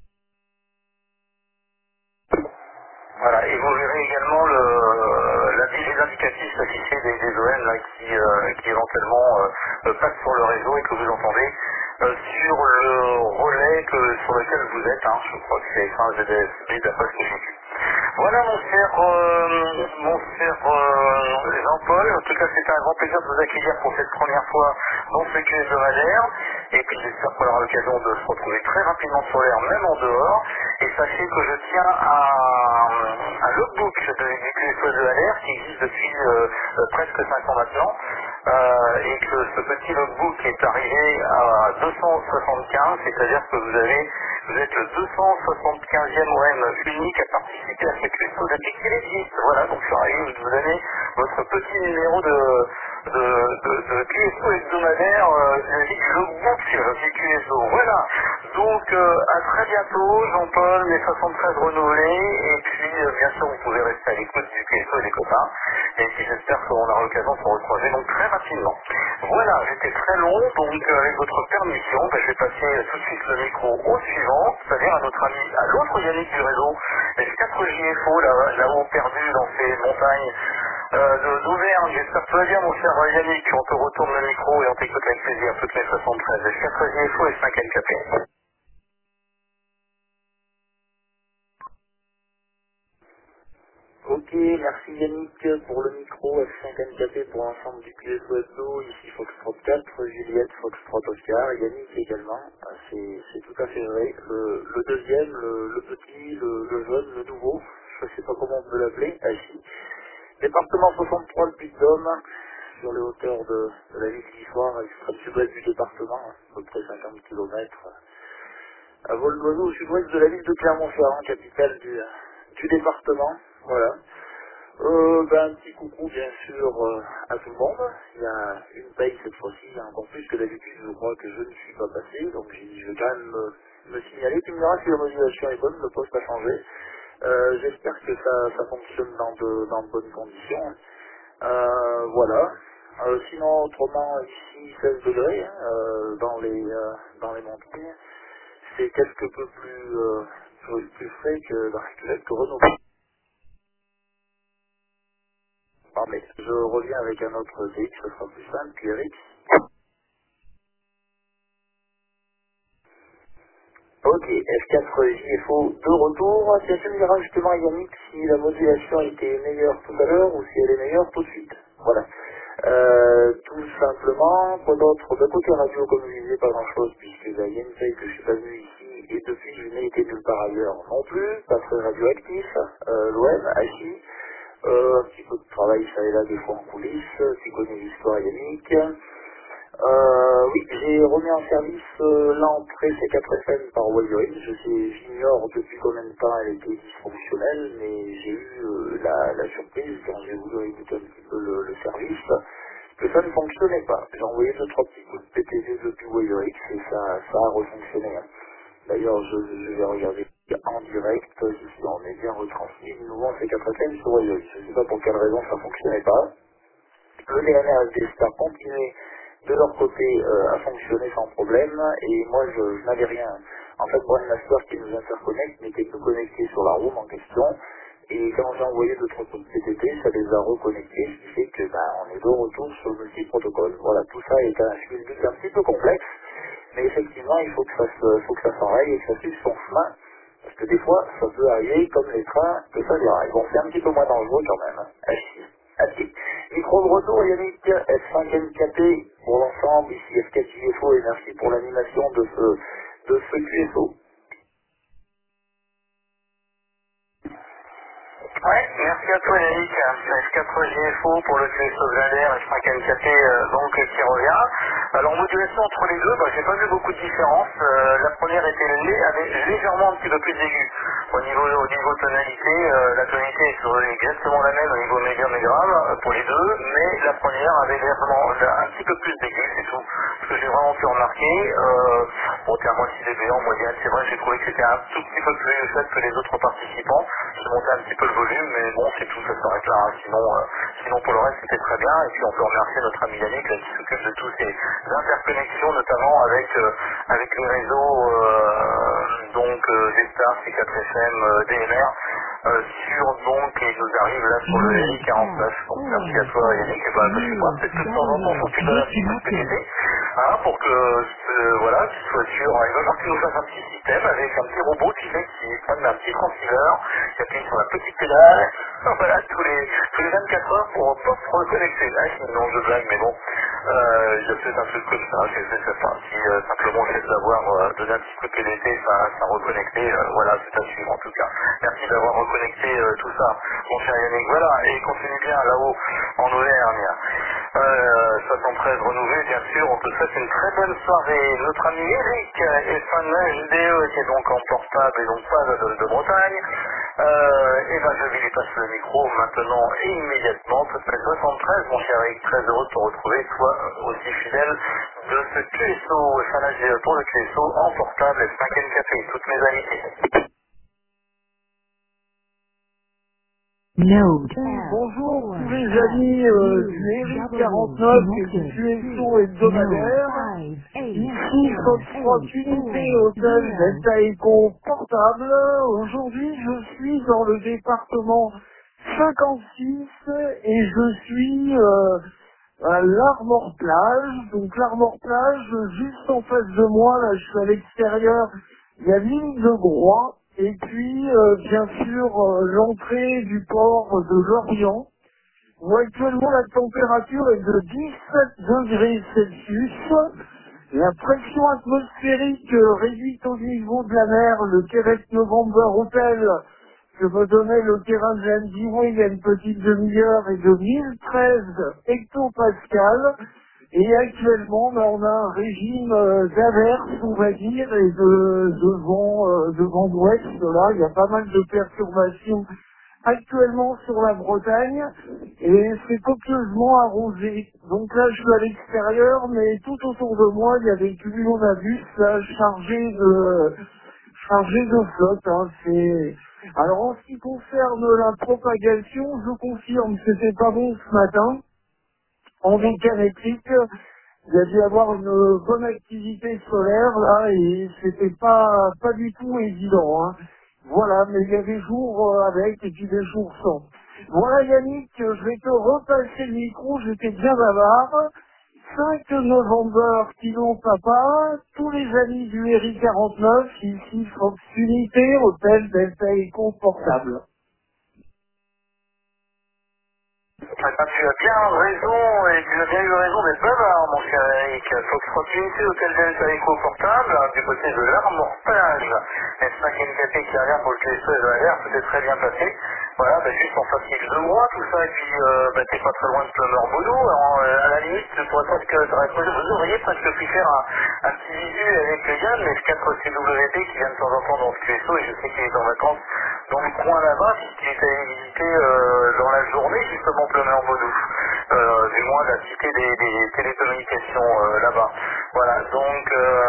A: Voilà, et vous verrez également le, la, les indicatifs affichés des, des O M là, qui, euh, qui éventuellement euh, passent sur le réseau et que vous entendez euh, sur le relais que, sur lequel vous êtes. Hein, je crois que c'est fin G D S B d'après ce que j'ai vu. Voilà mon cher, euh, mon cher euh, Jean-Paul, en tout cas c'était un grand plaisir de vous accueillir pour cette première fois dans ce Q hebdomadaire, et puis j'espère qu'on aura l'occasion de se retrouver très rapidement sur l'air, même en dehors, et sachez que je tiens à un logbook de, du Q S O de L R qui existe depuis euh, euh, presque cinq ans maintenant, euh, et que ce petit logbook est arrivé à deux cent soixante-quinze, c'est-à-dire que vous avez vous êtes le deux cent soixante-quinzième O M unique à participer à ce Q S O depuis qu'il existe. Voilà, donc je suis ravi de vous donner votre petit numéro de, de, de, de Q S O hebdomadaire, euh, le logbook du Q S O. Voilà, donc euh, à très bientôt, Jean-Paul, mes soixante-treize renouvelés, et puis euh, bien sûr vous pouvez rester à l'écoute du Q S O et des copains, et puis j'espère qu'on aura l'occasion de se recroiser donc très rapidement. Voilà, j'étais très long, donc euh, avec votre permission, ben, je vais passer euh, tout de suite le micro au suivant, c'est-à-dire à notre ami, à l'autre Yannick du réseau, F quatre J F O, là- là-haut perdu dans ces montagnes euh, de- d'Auvergne. J'espère que tu vas bien mon cher Yannick, on te retourne le micro et on t'écoute avec plaisir, toutes les soixante-treize, F quatre J F O et cinq N K P.
C: Ok, merci Yannick pour le micro F cinq N K P pour l'ensemble du Q S O Hebdo, ici Foxtrot quatre, Juliette, Foxtrot Oscar, Yannick également, Ah, c'est c'est tout à fait vrai. Le, le deuxième, le, le petit, le, le jeune, le nouveau, je ne sais pas comment on peut l'appeler, ah si. Département soixante-trois de Puy-de-Dôme, sur les hauteurs de, de la ville d'Issoire, à l'extrême sud-ouest du département, à peu près cinquante kilomètres, à vol d'oiseau au sud-ouest de la ville de Clermont-Ferrand, capitale du, du département. Voilà. Euh, ben, un petit coucou bien sûr euh, à tout le monde. Il y a une paye cette fois-ci, encore plus que d'habitude, je crois que je ne suis pas passé, donc j'ai dit, je vais quand même me, me signaler. Tu me diras si la modulation est bonne, le poste a changé. Euh, J'espère que ça, ça fonctionne dans de, dans de bonnes conditions. Euh, voilà. Euh, sinon, autrement, ici, seize degrés hein, euh, dans, les, euh, dans les montagnes. C'est quelque peu plus, euh, plus, plus frais que dans l'actuel que Renault. Ah, mais je reviens avec un autre D X, ce sera plus simple, Q R X. Ok, F quatre J F O de retour. Tiens, tu me diras justement, Yannick, si la modulation était meilleure tout à l'heure ou si elle est meilleure tout de suite. Voilà. Euh, tout simplement, quoi d'autre? D'un côté radio, comme je disais, pas grand chose, puisque bah, il y a une feuille que je suis pas venu ici, et depuis je n'ai été nulle part ailleurs non plus, pas très radioactif, euh, l'O M, H I, euh, un petit peu de travail ça et là des fois en coulisses, tu connais l'histoire Yannick. Euh, oui, j'ai remis en service euh, l'entrée C quatre F M par Wolverine. Je sais, j'ignore depuis combien de temps elle était dysfonctionnelle, mais j'ai eu euh, la, la surprise quand j'ai voulu écouter un petit peu le, le service que ça ne fonctionnait pas. J'ai envoyé deux trois petits coups de P T V depuis Wolverine et ça, ça a refonctionné. hein. D'ailleurs, je, je vais regarder en direct si on est bien retransmis de nouveau en C quatre F M sur Wolverine. Je ne sais pas pour quelle raison ça ne fonctionnait pas. Le D N R S D S T A continuait de leur côté euh, à fonctionner sans problème et moi je, je n'avais rien. En fait, Brandmaster qui nous interconnecte n'était plus connecté sur la room en question et quand j'ai envoyé d'autres coups de P T T, ça les a reconnectés, ce qui fait que bah, on est de retour sur le multi-protocole. Voilà, tout ça est un schmilblick un petit peu complexe, mais effectivement il faut que ça se, faut que ça s'enraye et que ça suive son chemin. Parce que des fois, ça peut arriver comme les trains que ça déraille. Bon, c'est un petit peu moins dangereux quand même. hein. Actif. Micro de retour, Yannick, F cinq N K P pour l'ensemble, ici F quatre J F O et merci pour l'animation de ce, de ce Q S O.
A: Ouais, merci à toi Yannick. F quatre J F O pour le Q S O Zalaire, F cinq N K P euh, donc euh, qui revient. Alors modulation entre les deux, bah, j'ai pas vu beaucoup de différence. Euh, la première était lé- avait légèrement un petit peu plus aiguë. Au niveau, au niveau tonalité, euh, la tonalité est sur- exactement la même au niveau médium et grave euh, pour les deux, mais la première avait légèrement un petit peu plus aiguë, c'est tout. Ce que j'ai vraiment pu remarquer, euh, bon t'es à moitié dB en moyenne, c'est vrai, j'ai trouvé que c'était un tout petit peu plus faible que les autres participants. J'ai monté un petit peu le volume, mais bon c'est tout, ça s'arrête là. hein. Sinon, euh, sinon pour le reste c'était très bien, et puis on peut remercier notre ami Yannick là, qui s'occupe de tous ces interconnexions, notamment avec, euh, avec les réseaux euh, donc euh, des stars, C quatre F M, euh, D M R, euh, sur donc, et il nous arrive là sur le L I quarante-neuf. Donc merci à toi Yannick, et bah, je sais pas, peut-être que de temps en temps faut que tu donnes un petit coup de P T T, hein, pour que euh, voilà, tu sois sûr. Il va falloir que tu nous fasses un petit système avec un petit robot, tu sais, qui prenne un petit transceiver, qui appuie sur la petite pédale, voilà, tous les, tous les vingt-quatre heures pour pas se reconnecter. Là, non, je blague, mais bon, euh, il y a peut-être un truc comme ça, je sais pas. Si euh, simplement le fait d'avoir euh, donné un petit coup de P D T, ça, ça reconnecté, euh, voilà, c'est à suivre en tout cas. Merci d'avoir reconnecté euh, tout ça, mon cher Yannick. Voilà, et continue bien là-haut en Auvergne. Euh, soixante-treize renouvelé, bien sûr, on te souhaite une très bonne soirée. Notre ami Eric est fan H D E, qui est donc en portable et donc pas de, de Bretagne. Euh, et ben je vais lui passer le micro maintenant et immédiatement. Ça fait soixante-treize, mon cher Eric, très heureux de te retrouver, toi aussi fidèle de ce Q S O, fan H D E pour le Q S O en portable F cinq N K P. Toutes mes amitiés.
G: Oui, bonjour tous les amis euh, du Eric quarante-neuf et du Q S O hebdomadaire. Ici Foxtrot Unité Hôtel Delta Echo portable. Aujourd'hui je suis dans le département cinquante-six et je suis euh, à l'Armor Plage. Donc l'Armor Plage, juste en face de moi, là je suis à l'extérieur, il y a l'île de Groix. et puis euh, bien sûr euh, l'entrée du port de Lorient, où actuellement la température est de dix-sept degrés Celsius. La pression atmosphérique euh, réduite au niveau de la mer, le Québec November Hotel, que me donnait le terrain de N J W il y a une petite demi-heure, est de mille treize hectopascales. Et actuellement, ben, on a un régime euh, d'averse, on va dire, et de, de vent, euh, de vent d'ouest. Là, il y a pas mal de perturbations actuellement sur la Bretagne, et c'est copieusement arrosé. Donc là, je suis à l'extérieur, mais tout autour de moi, il y a des cumulonimbus là, chargés de chargés de flotte. Hein. C'est... Alors en ce qui concerne la propagation, je confirme que c'était pas bon ce matin. En mécanique, il y a dû y avoir une bonne activité solaire là, et c'était pas pas du tout évident. Hein. Voilà, mais il y a des jours euh, avec et puis des jours sans. Voilà Yannick, je vais te repasser le micro, j'étais bien bavard. cinq novembre, kilo papa, tous les amis du R I quarante-neuf, ici Fox Unité, hôtel Delta Eco Portable.
A: Ah, tu as bien raison, et tu as bien eu raison d'être bavard, mon cher Eric. Foxtrot Unité, Hôtel Delta Eco Portable, du côté de l'Armortage. S cinq N K P qui arrive pour le Q S E de l'air, tout est très bien passé. Voilà, bah, juste en facile de droit, tout ça, et puis euh, bah, t'es pas très loin de Plumeur Bono. Alors, euh, à la limite, tu pourrais presque, vous auriez presque pu faire un, un petit visu avec Yann, les quatre C W P qui vient de temps en temps dans ce Q S O, et je sais qu'il est en vacances dans le coin là-bas, puisqu'il est allé visiter euh, dans la journée, justement, Plumeur Bono. Euh, du moins la cité des, des télécommunications euh, là-bas. Voilà, donc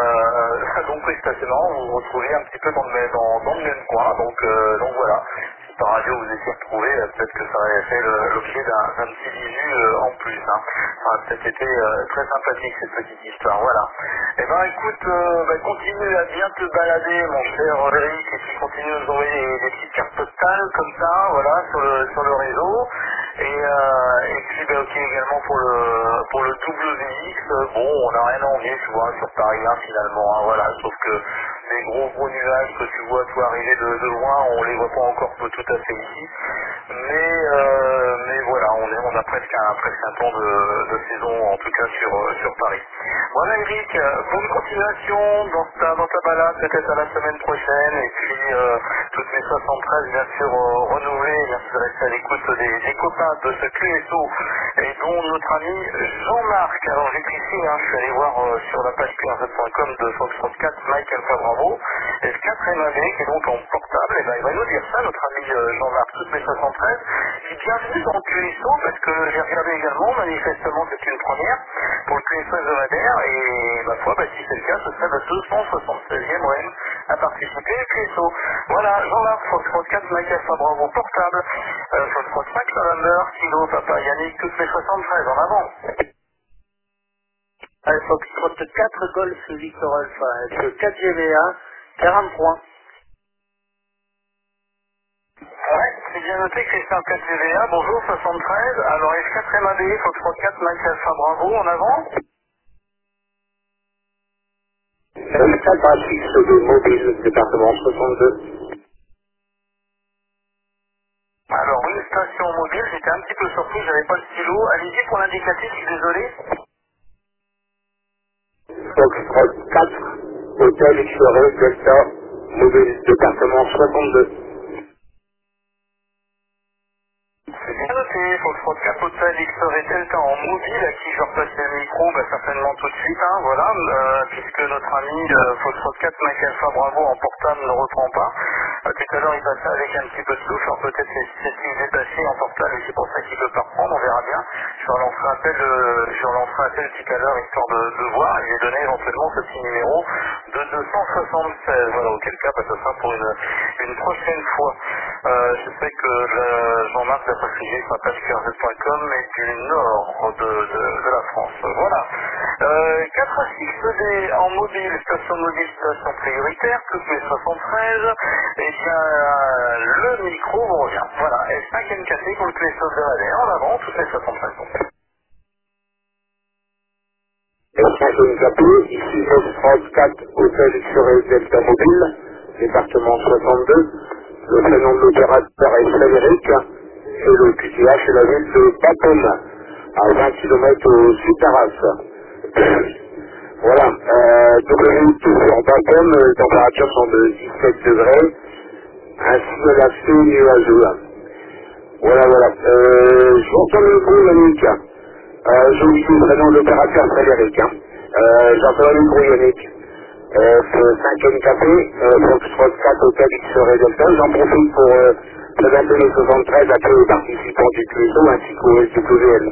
A: euh, donc oui, c'est assez marrant, vous vous retrouvez un petit peu dans le, même- dans, dans le même coin, donc, euh, donc voilà. Si par radio vous étiez retrouvé, euh, peut-être que ça aurait fait le- l'objet d'un d'un petit visu euh, en plus. Hein. Ça aurait peut-être été euh, très sympathique cette petite histoire, voilà. Eh ben écoute, euh, bah, continue à bien te balader mon cher Eric, et puis continue à nous envoyer des, des petites cartes postales comme ça, voilà, sur le, sur le réseau. Et, euh, et puis bah, ok également pour le pour le W X, euh, bon on n'a rien à envier tu vois sur Paris un finalement, hein, voilà, sauf que les gros gros nuages que tu vois toi arriver de, de loin, on les voit pas encore tout à fait ici. Mais euh, mais voilà, on est on a presque un presque un temps de, de saison en tout cas sur euh, sur Paris. Voilà Eric, euh, bonne continuation dans ta dans ta balade, peut-être à la semaine prochaine, et puis euh, toutes mes soixante-treize bien sûr euh, renouvelées, merci de rester à l'écoute des, des copains de ce Q S O, et dont notre ami Jean-Marc. Alors j'écris ici, hein, je suis allé voir euh, sur la page Q R Z point com de Foxtrot quatre, Mike Alpha Bravo, F quatre M A D qui est donc en portable, et ben il va nous dire ça, notre ami euh, Jean-Marc, toutes mes soixante-treize, qui est bienvenue dans le Q S O, parce que j'ai regardé également, manifestement c'est une première pour le Q S O hebdomadaire, et ma foi, bah, si c'est le cas, ce serait le deux cent soixante-seizième O M à participer au Q S O. Voilà, Jean-Marc, Foxtrot quatre, Mike Alpha Bravo portable, euh, Foxtrot cinq November, Kilo, Papa, Yannick, toutes mes soixante-treize, en avant.
C: Allez, Foxtrot quatre, Golf Victor Alpha, F quatre G V A, quarante-trois.
A: Ouais, c'est bien noté, Christian quatre G V A, bonjour, soixante-treize, alors F quatre M A D, Foxtrot quatre, Mike Alpha Bravo, en avant.
E: F quatre à fixe de mobile, département soixante-deux.
A: Alors, une station mobile, j'étais un petit peu surpris, j'avais pas le stylo. Allez-y pour l'indicatif, je suis désolé.
E: Foxtrot quatre, hôtel X-Ray Delta, mobile, département soixante-deux.
A: C'est bien noté, Foxtrot quatre, Hôtel X-Ray Delta en mobile, à qui je repasser le micro, bah, certainement tout de suite, hein, voilà, euh, puisque notre ami euh, Foxtrot quatre, Mike Alpha Bravo en portable ne reprend pas. Euh, tout à l'heure, il passait avec un petit peu de souffle, alors peut-être c'est c'est ce qu'il est passé en portable et c'est pour ça qu'il ne peut pas reprendre, on verra bien. Je relancerai un appel, euh, je relancerai un appel tout à l'heure, histoire de, de voir, et je vais donner éventuellement ce petit numéro de deux cent soixante-seize, voilà, auquel cas, bah, ça sera pour une, une prochaine fois. Euh, je sais que le- Jean-Marc l'a précisé sur la page Q R Z point com est du nord de, de, de la France. Voilà. Euh, quatre six D en mobile, station mobile, station prioritaire, toutes mes soixante-treize, et bien euh, le micro vous revient. Voilà, S cinq N K T pour le Q S O hebdomadaire, en avant, toutes mes soixante-treize.
E: F cinq N K P, ici Foxtrot quatre, hôtel X-Ray Delta mobile, département soixante-deux. Le prénom de l'opérateur est Frédéric, et le Q T H est la ville de Bapaume, à vingt kilomètres au sud d'Arras. Voilà, euh, W sur Bapaume, les températures sont de dix-sept degrés, ainsi que l'aspect nuageux. Voilà, voilà. Euh, je vous retourne le micro, Yannick. Euh, j'ai oublié le prénom de l'opérateur Frédéric. Hein. Euh, j'entends le micro, Yannick. Euh, cinq N K P, euh, Foxtrot quatre Hotel X-Ray Delta. J'en profite pour euh, présenter les soixante-treize à tous les participants du Q S O ainsi qu'au S W L.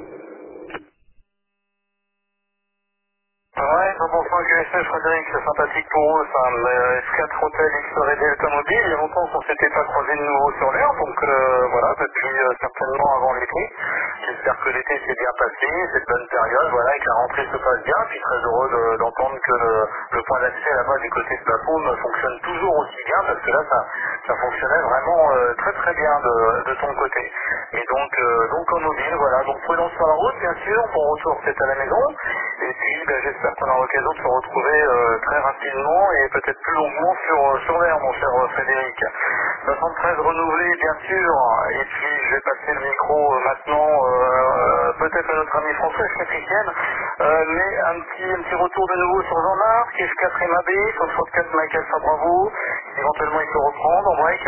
A: Ouais, donc bonsoir Q S F, Frédéric, c'est sympathique pour eux, ça. Le S quatre Hotel X-Ray Delta Mobile, il y a longtemps qu'on s'était pas croisé de nouveau sur l'air, donc euh, voilà, depuis euh, certainement avant l'été. J'espère que l'été s'est bien passé, cette bonne période, voilà, et que la rentrée se passe bien. Je suis très heureux de- d'entendre que le, le point d'accès là-bas du côté de Bapaume fonctionne toujours aussi bien, parce que là, ça, ça fonctionnait vraiment euh, très très bien de, de ton côté. Et donc, euh, donc en mobile, voilà, donc prudence sur la route, bien sûr, bon retour peut-être à la maison, et puis ben, j'espère qu'on aura l'occasion de se retrouver euh, très rapidement et peut-être plus longuement sur, euh, sur l'air, mon cher euh, Frédéric. soixante-treize renouvelé, bien sûr, et puis je vais passer le micro euh, maintenant, euh, peut-être à notre ami François, Patricienne, euh, mais un petit, un petit retour de nouveau sur Jean-Marc, F quatre M A B, soixante-quatre Michael Saint-Bravo, éventuellement il peut reprendre en break.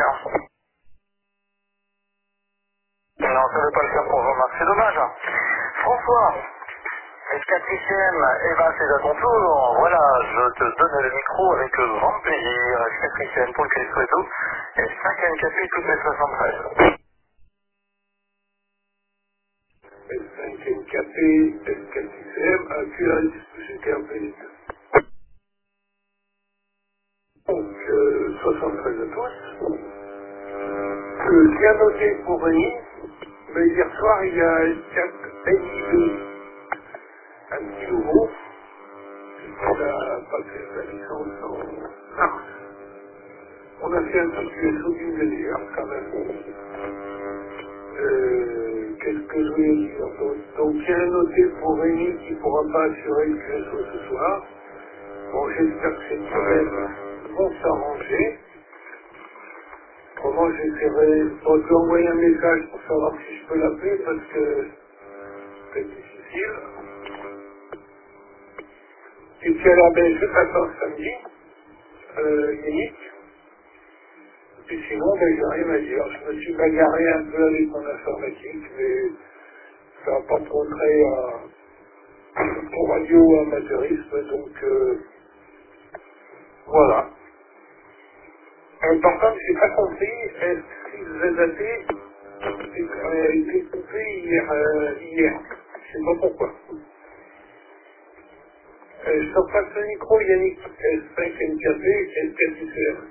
A: Non, ça ne veut pas le faire pour Jean-Marc, c'est dommage. François, F quatre I C M, eh ben c'est à ton tour. Voilà, je te donne le micro avec grand plaisir. F quatre I C M pour le Calisto et cinq N K P toutes les soixante-treize.
G: S cinq N K P, S quatre I C M, A Q A G T R P. Donc, euh, soixante-treize à tous. Euh, bien noté pour Rémi, mais hier soir il y a S quatre N I deux, un petit nouveau, qui a passé sa licence en mars. On a fait un petit Q S O d'une demi-heure quand même. Euh, Qu'est-ce que je voulais dire d'autre? Donc il y a un noté pour Rémi qui ne pourra pas assurer le Q S O ce soir. Bon, j'espère que ces problèmes vont s'arranger. Autrement, j'essaierai de lui envoyer un message pour savoir si je peux l'appeler parce que c'est difficile. Et puis alors, ben, je t'attends samedi, euh, Yannick. Et sinon, ben, j'ai rien à dire. Je me suis bagarré un peu avec mon informatique, mais ça n'a pas trop trait à, au radio amateurisme, donc euh, voilà. Euh, par contre, je n'ai pas compris, est-ce que le Z A T a été coupé hier, euh, hier. Je ne sais pas pourquoi. Euh, je te passe le micro, Yannick, S cinq N K P, S quatre I C M.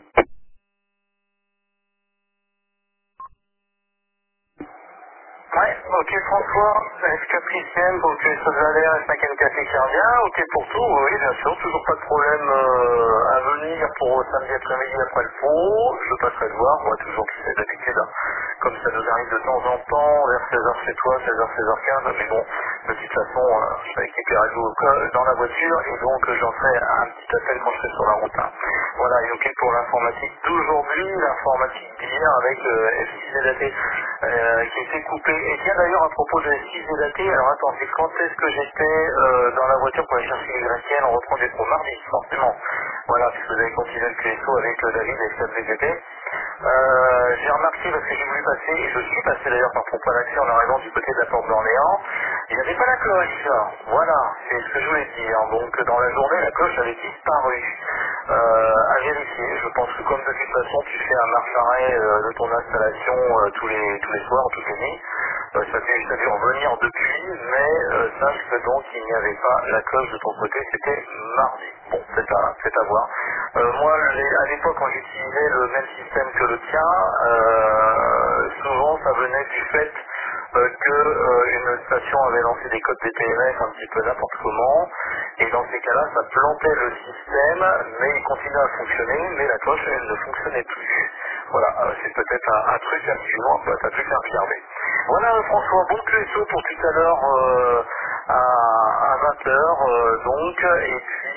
A: Ouais, ok François, F quatre I C M, donc sur l'air S cinq N K P qui revient, ok pour tout, oui bien sûr, toujours pas de problème euh, à venir pour samedi après-midi après le pot, je passerai le voir, moi toujours tu sais d'habitude, hein, comme ça nous arrive de temps en temps, vers seize heures chez toi, seize heures, seize heures quinze, mais bon, de toute façon, euh, je serai équipé radio au col dans la voiture, et donc euh, j'en ferai un petit appel quand je serai sur la route. Hein. Voilà, et ok pour l'informatique d'aujourd'hui, l'informatique d'hier avec euh, F six Z A T euh, qui a été coupé. Et tiens d'ailleurs à propos de F six Z A T, alors attends, c'est quand est-ce que j'étais euh, dans la voiture pour aller chercher les graciennes, on reprend des pros mardi, forcément. Voilà, puisque vous avez continué le Q S O avec euh, David et F V T T. Euh, j'ai remarqué parce que j'ai voulu passer, et je suis passé d'ailleurs par ton point d'accès en arrivant du côté de la porte d'Orléans, il n'y avait pas la cloche. Voilà, c'est ce que je voulais dire. Donc dans la journée, la cloche avait disparu. Euh, à vérifier. Je pense que comme de toute façon tu fais un marche-arrêt euh, de ton installation euh, tous les tous les soirs, toutes les nuits, euh, ça fait ça a dû revenir depuis, mais euh, sache que donc il n'y avait pas la cloche de ton côté, c'était mardi. Bon, c'est à, c'est à voir. Euh, moi, les- à l'époque, quand j'utilisais le même système que le tien, euh, souvent ça venait du fait euh, que euh, une station avait lancé des codes D T M S un petit peu n'importe comment, et dans ces cas-là, ça plantait le système, mais il continuait à fonctionner, mais la cloche, elle ne fonctionnait plus. Voilà, euh, c'est peut-être un, un truc à suivre, peut-être un truc à regarder. Voilà, euh, François, bon Q S O pour tout à l'heure euh, à, à vingt heures, euh, donc, et puis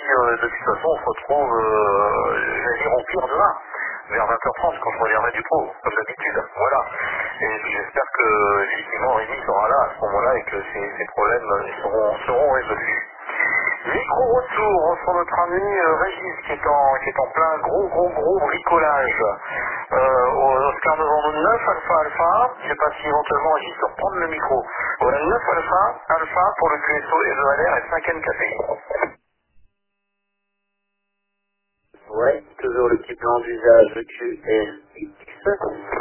A: puis euh, de toute façon on se retrouve, euh, j'allais dire au pire demain, vers vingt heures trente quand je reviendrai du pro, comme d'habitude. Voilà. Et puis j'espère que effectivement Rémi sera là à ce moment-là et que ces, ces problèmes euh, seront, seront résolus. Micro-retour sur notre ami euh, Régis qui est, en, qui est en plein gros gros gros bricolage. Euh, au Oscar Novembre neuf Alpha Alpha, je ne sais pas si éventuellement Régis peut reprendre le micro. Voilà, neuf Alpha Alpha pour le Q S O hebdomadaire et cinq N K P.
C: Ouais, toujours le petit plan d'usage Q R X.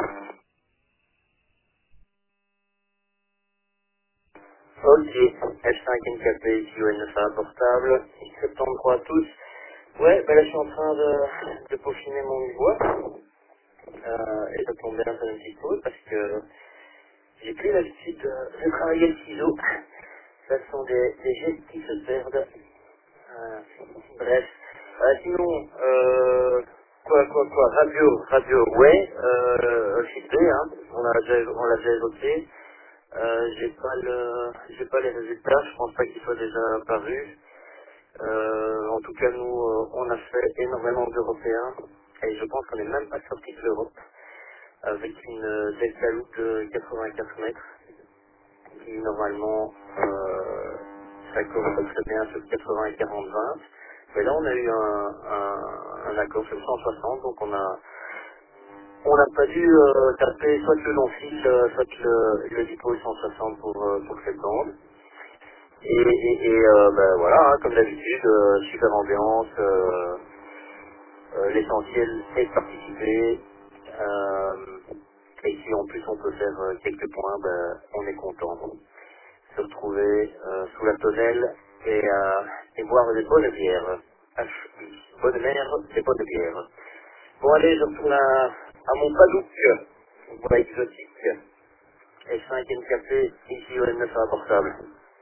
C: Ok, F cinq N K P, ici O N neuf A portable, X soixante-treize à tous. Ouais, ben là je suis en train de, de peaufiner mon niveau. Euh, et ça tombe bien faire une petite pause parce que j'ai plus l'habitude de, de travailler le ciseau. Ça sont des, des gestes qui se perdent. Euh, bref. Euh, sinon, euh, quoi, quoi, quoi, radio, radio, ouais, euh, filtré, hein, on l'a déjà, on l'a déjà évoqué. Euh, j'ai pas le, j'ai pas les résultats, je pense pas qu'ils soient déjà apparus. Euh, en tout cas, nous, euh, on a fait énormément d'Européens et je pense qu'on n'est même pas sorti de l'Europe avec une euh, Delta Loop de quatre-vingt-quatre mètres qui normalement euh, ça correspond très bien sur quatre-vingts et quarante vingt. Mais là, on a eu un, un, un accord sur cent soixante, donc on a on n'a pas dû euh, taper soit le long fil, euh, soit le, le dipôle cent soixante pour, euh, pour cette bande. Et, et, et euh, ben, voilà, hein, comme d'habitude, euh, super ambiance, euh, euh, l'essentiel est de participer. Euh, et si en plus on peut faire euh, quelques points, ben, on est content. Se retrouver euh, sous la tonnelle et, euh, et boire des bonnes bières. H I, bonne mer, des bonnes bières. Bon allez, je retourne à, à mon Padouk, voilà exotique, F cinq N K P, ici O N neuf A portable.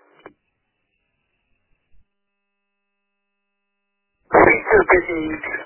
C: Oui, c'est le petit.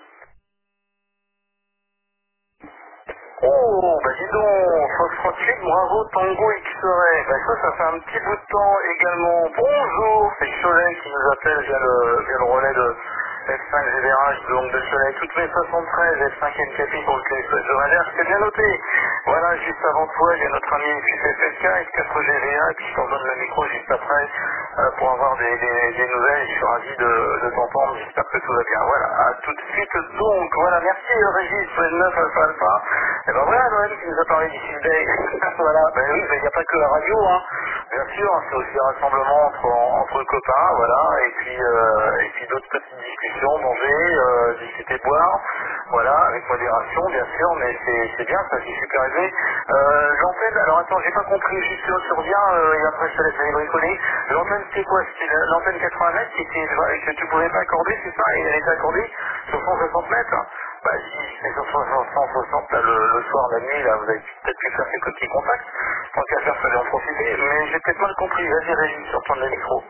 A: Oh, bah dis donc, soixante-huit, bravo, Tango X-Ray. Bah ça, ça fait un petit bout de temps également. Bonjour, c'est Cholet qui nous appelle via le, via le relais de F cinq G V R H, donc de Cholet. Toutes mes soixante-treize, F cinq N K P pour le Q S O hebdomadaire, c'est bien noté. Voilà, juste avant toi, il y a notre ami F F K, F quatre G V A, et puis je t'en donne le micro juste après euh, pour avoir des, des, des nouvelles. Je suis ravi de, de t'entendre, j'espère que tout va bien. Voilà, à tout de suite donc. Voilà, merci euh, Régis, le neuf Alpha Alpha. Et ben voilà Noël qui nous a parlé du Day. Voilà, ben oui, il n'y a pas que la radio, hein. Bien sûr, hein, c'est aussi un rassemblement entre, entre copains, voilà, et puis euh, et puis d'autres petites discussions, manger, euh, discuter, boire, voilà, avec modération bien sûr, mais c'est c'est bien, ça c'est super élevé. Euh, l'antenne, alors attends, j'ai pas compris, juste tu reviens, euh, et après je te laisse aller bricoler. L'antenne c'était quoi? C'était l'antenne quatre-vingts mètres qui était, que tu pouvais pas accorder, c'est ça? Et elle était accordée sur cent soixante mètres? Bah si c'est sur cent soixante là, le, le soir, la nuit, là, vous avez peut-être pu faire quelques petits contacts. Tant qu'à faire, fallait en profiter. Mais j'ai peut-être mal compris. Vas-y Régis, sur ton micro.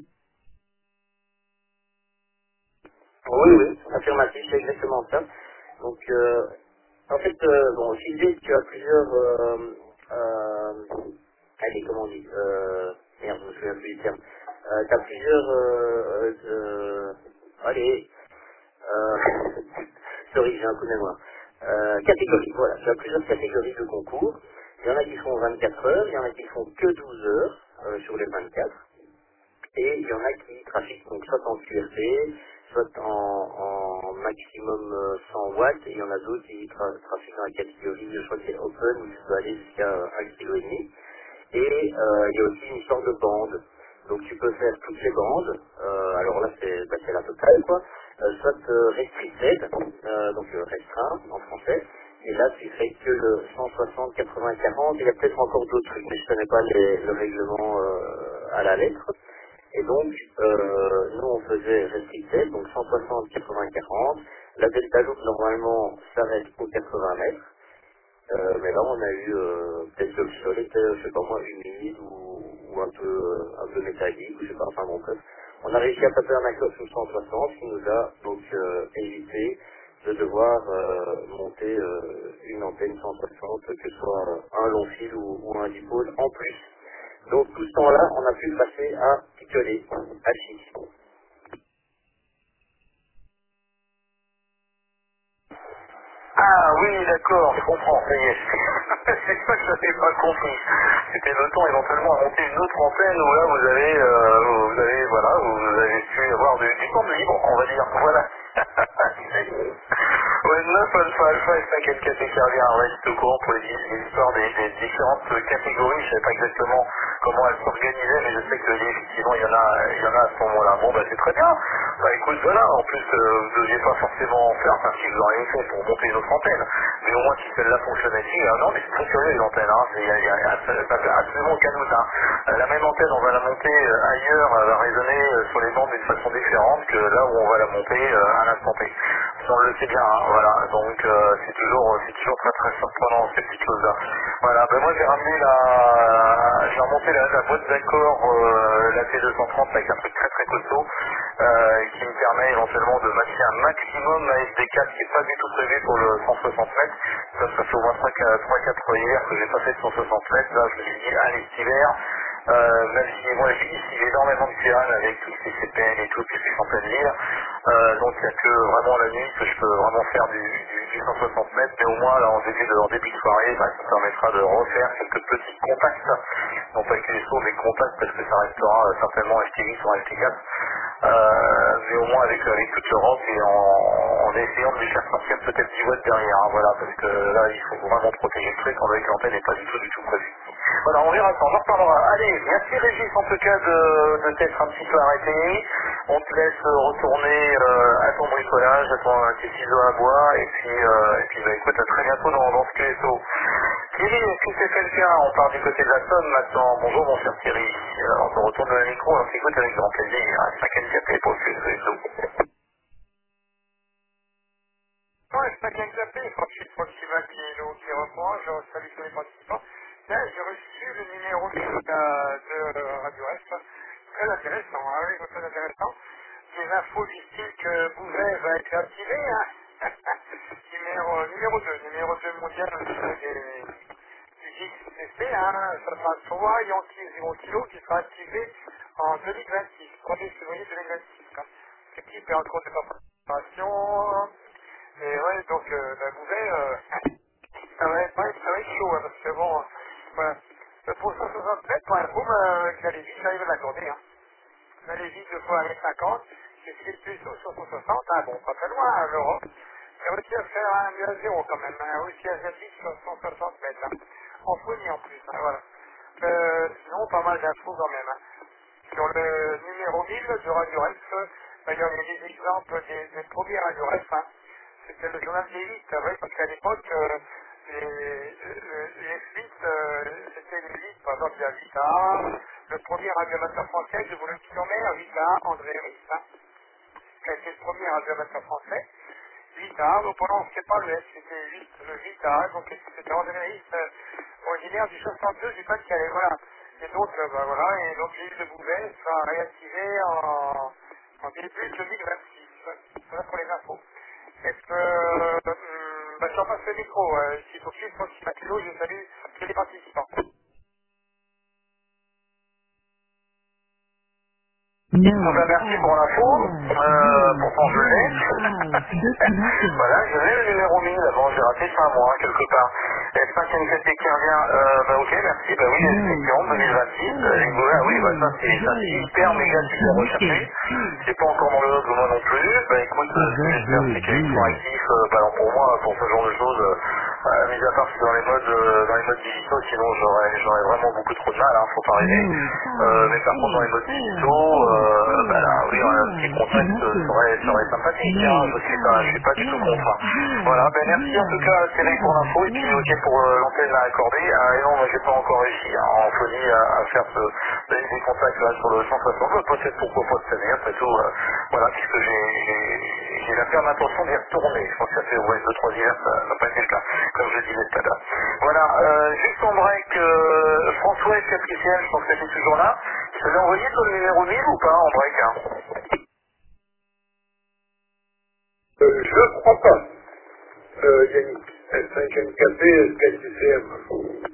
C: Oui, oui, affirmatif, c'est exactement ça. Donc, euh, en fait, euh, bon, Sylvie, tu as plusieurs, euh, euh, allez, comment on dit, euh, merde, je me souviens plus du terme. Euh, tu as plusieurs, euh, euh, allez, euh, sorry, j'ai un coup de mémoire. Euh, catégories, voilà, tu as plusieurs catégories de concours. Il y en a qui font vingt-quatre heures, il y en a qui font que douze heures euh, sur les vingt-quatre. Et il y en a qui trafiquent donc soit en Q R T, soit en, en maximum euh, cent watts, et il y en a d'autres qui tra trafiquent dans la catégorie, je crois que c'est open, où tu peux aller jusqu'à un virgule cinq kg. Et euh, il y a aussi une sorte de bande. Donc tu peux faire toutes les bandes, euh, alors là c'est bah, c'est la totale quoi, euh, soit euh, restricted, euh, donc euh, restreint en français, et là tu fais que le cent soixante, quatre-vingts, quarante, il y a peut-être encore d'autres trucs, mais je ne connais pas les, le règlement euh, à la lettre. Et donc, euh, nous on faisait restricted, donc cent soixante, quatre-vingts, quarante, la delta loop normalement s'arrête aux quatre-vingts mètres. Euh, mais là, on a eu euh, peut-être que le sol était, je sais pas moi, humide ou, ou un peu euh, un peu métallique, ou je sais pas, enfin bon, bref. On a réussi à taper un accord sur cent soixante, ce qui nous a donc euh, évité de devoir euh, monter euh, une antenne cent soixante, que ce soit un long fil ou, ou un dipôle en plus. Donc tout ce temps-là, on a pu passer à picoler, à chic.
A: Ah oui, d'accord, je comprends, ça y est. C'est ça que je n'avais pas compris. C'était le temps éventuellement à monter une autre antenne où là vous avez, euh, vous avez, voilà, vous avez pu avoir du, du temps de libre, on va dire. Voilà. Ouais, neuf alpha alpha et cinq N K T qui revient, ouais, c'est au courant pour les, les histoires des, des différentes catégories. Je ne sais pas exactement comment elles s'organisaient, mais je sais que effectivement il y en a, il y en a à ce moment-là. Bon bah c'est très bien. Bah écoute, voilà, en plus euh, vous ne deviez pas forcément en faire, enfin si vous en avez fait pour monter une autre antenne, mais au moins si celle-là fonctionnait ici, ah non mais c'est très curieux les antennes, hein. Il y a, il y a, ça fait absolument aucun doute. Hein. Euh, La même antenne, on va la monter euh, ailleurs, elle va résonner euh, sur les bandes d'une façon différente que là où on va la monter euh, à l'instant T. Ça, on le sait bien, hein, voilà. Donc euh, c'est toujours, c'est toujours très très surprenant ces petites choses-là. Voilà, ben moi j'ai ramené la, j'ai remonté la, la boîte d'accord, euh, la T deux cent trente avec un truc très très costaud, euh, qui me permet éventuellement de matcher un maximum à S D quatre qui n'est pas du tout prévu pour le cent soixante mètres. Ça, ça fait au moins trois quatre hier que j'ai pas fait de cent soixante mètres. Là, je me suis dit, allez, cet hiver, euh, même si moi ici il y a énormément de tirage avec tous ces C P N et tout, puis je suis en pleine ville, euh, donc il n'y a que vraiment la nuit que je peux vraiment faire du, du, du cent soixante mètres, mais au moins là en début de, en début de soirée, bah, ça me permettra de refaire quelques petits contacts, non pas que les sauts, mais contacts parce que ça restera euh, certainement F T huit ou F T quatre, euh, mais au moins avec, avec toute l'Europe et en, en essayant de lui faire sortir peut-être dix watts derrière, hein, voilà, parce que là il faut vraiment protéger le truc, en avec l'antenne n'est pas du tout du tout prévu. Voilà, on verra ça, on en reparlera. Allez, merci Régis en tout cas de, de t'être un petit peu arrêté. On te laisse retourner euh, à ton bricolage, à ton à tes ciseaux à bois, et puis, euh, et puis bah, écoute, à très bientôt dans, dans ce Q S O. Thierry, est-ce que c'est quelqu'un? On part du côté de la Somme maintenant. Bonjour mon cher Thierry. Euh, on te retourne le micro, on s'écoute avec grand plaisir. cinq N K P pour le Q S O.
H: Ouais, c'est pas bien tapé, Francis Proxima qui, qui reprend, je salue tous les participants. Là, j'ai reçu le numéro de, de Radio Est, très intéressant, hein, oui, très intéressant. Des infos du style que Bouvet va être activé, hein. numéro, numéro deux, numéro deux mondial des, du G X C C, hein, ça sera trois Yankee zéro kilo qui sera activé en deux mille vingt-six, premier février deux mille vingt-six. Hein. L'équipe est en cours de préparation. Et ouais, donc, euh, ben, Bouvet, euh, ça va être, ouais, ça va être chaud, hein, parce que bon, euh, voilà. Euh, Pour cent soixante mètres, pour un boom, euh, avec la Lévis, j'arrive à l'accorder, hein. La Lévis, deux fois avec cinquante, j'ai fait plus sur cent soixante, hein, bon, pas très loin, hein, l'Europe. J'ai réussi à faire un mieux à zéro quand même, hein, réussi à zéro sur cent soixante mètres, hein. En fourni en plus, hein, voilà. Euh, sinon, pas mal d'infos quand même, hein. Sur le numéro mille de Radio Rex, euh, ben, il y a des exemples des, des premiers Radio Rex, hein. C'était le journal des huit, oui, parce qu'à l'époque, euh, les, les, les huit, euh, c'était les huit, par exemple, il y a huit A, le premier radioamateur français de Boulogne-sur-Mer, huit A, André Riss, hein, qui a été le premier radioamateur français. huit A, donc on ne sait pas le S, c'était huit, le huit A, donc c'était André Riss, euh, originaire du soixante-deux du Pas-de-Calais, voilà. Et donc, euh, bah, voilà, et donc l'île de Bouvet sera réactivée en, en début deux mille vingt-six. Voilà pour les infos. Est-ce que, euh, bah, je repasse le micro, euh, s'il faut suivre Francis Maquillot, je salue tous les participants.
A: Bon, ben, merci pour l'info. Euh, pourtant je l'ai. Voilà, je l'ai le numéro mille. Bon, j'ai raté ça moi, hein, quelque part. S cinq N K T qui revient. Euh, bah ok, merci. Bah oui, effectivement, deux mille vingt-six. Euh, les Bouvet, ah oui, bah ça c'est ça, c'est hyper méga super recherché. C'est pas encore dans le log, moi non plus. Bah écoute, euh, ce que j'espère c'est qu'ils sont actifs. Euh, bah, alors pour moi, pour ce genre de choses, euh, euh, mis à part que c'est dans les modes euh, dans les modes digitaux, sinon j'aurais j'aurais vraiment beaucoup trop de mal, hein, faut pas rêver. Euh, mais par contre dans les modes digitaux, euh, bah là, oui, un petit contact euh, serait, serait sympathique, hein, je suis pas, je suis pas du tout contre. Voilà, ben merci en tout cas Thierry pour l'info et puis ok pour euh, l'antenne à accorder. Ah, et non, moi j'ai pas encore réussi hein, en folie à, à faire ce, des, des contacts là sur le cent soixante, peut-être pourquoi pas cette année, après tout, euh, voilà, puisque j'ai j'ai- j'ai la ferme intention d'y retourner. Je pense que ça fait ouais, deux trois hivers, ça n'a pas été le cas, comme je disais tout à l'heure. Voilà, euh, juste en break, euh, François et Capriciel, je pense que c'est toujours là. Je l'ai envoyé sur le numéro mille ou pas en break hein?
F: Euh, je crois pas, euh, Yannick. S cinq N K P, S quatre C M.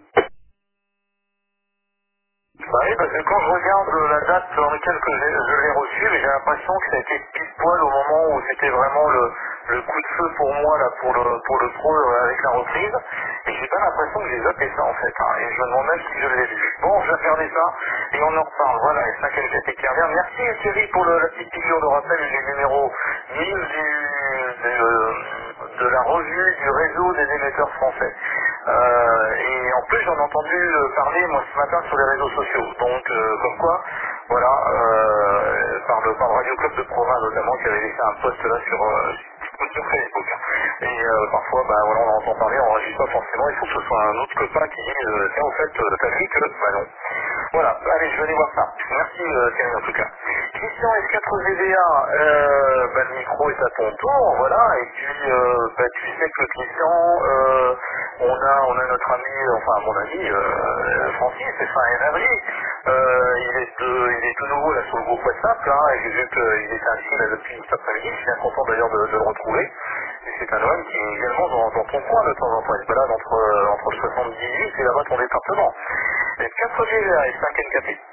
A: Oui, parce que quand je regarde la date dans laquelle que j'ai- je l'ai reçu, mais j'ai l'impression que ça a été pile poil au moment où c'était vraiment le, le coup de feu pour moi là pour le pour le pro euh, avec la reprise, et j'ai pas l'impression que j'ai zappé ça en fait, hein, et je me demande même si je l'ai vu. Bon, je vais regarder ça et on en reparle. Voilà, et cinq L G T qui revient. Merci Thierry pour le, la petite figure de rappel du numéro mille du, de, de la revue du réseau des émetteurs français. Euh, et en plus j'en ai entendu euh, parler moi ce matin sur les réseaux sociaux, donc euh, comme quoi, voilà, euh, par, le, par le Radio Club de Provins notamment qui avait laissé un post là sur, euh, sur Facebook. Et euh, parfois, bah, voilà, on en entend parler, on ne réagit pas forcément, il faut que ce soit un autre copain qui dise euh, tiens, au fait, euh, t'as vu que, bah non. Voilà, allez, je vais aller voir ça. Merci euh, Thierry en tout cas. Christian S quatre V V A, euh, bah, le micro est à ton tour, voilà, et puis euh, bah, tu sais que Christian, euh, on a on a notre ami, enfin mon ami euh, Francis, c'est fin avril, euh, il est de, il est tout nouveau là sur le groupe WhatsApp, là, et j'ai vu qu'il était ainsi là depuis cet après-midi, je suis bien content d'ailleurs de, de le retrouver. Et c'est un homme qui est également dans, dans ton coin de temps en temps, il se balade entre, euh, entre le soixante-dix-huit et là-bas ton département. Et quatre G V A et cinq N K P.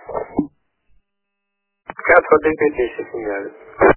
C: quatre D P T, c'est signal.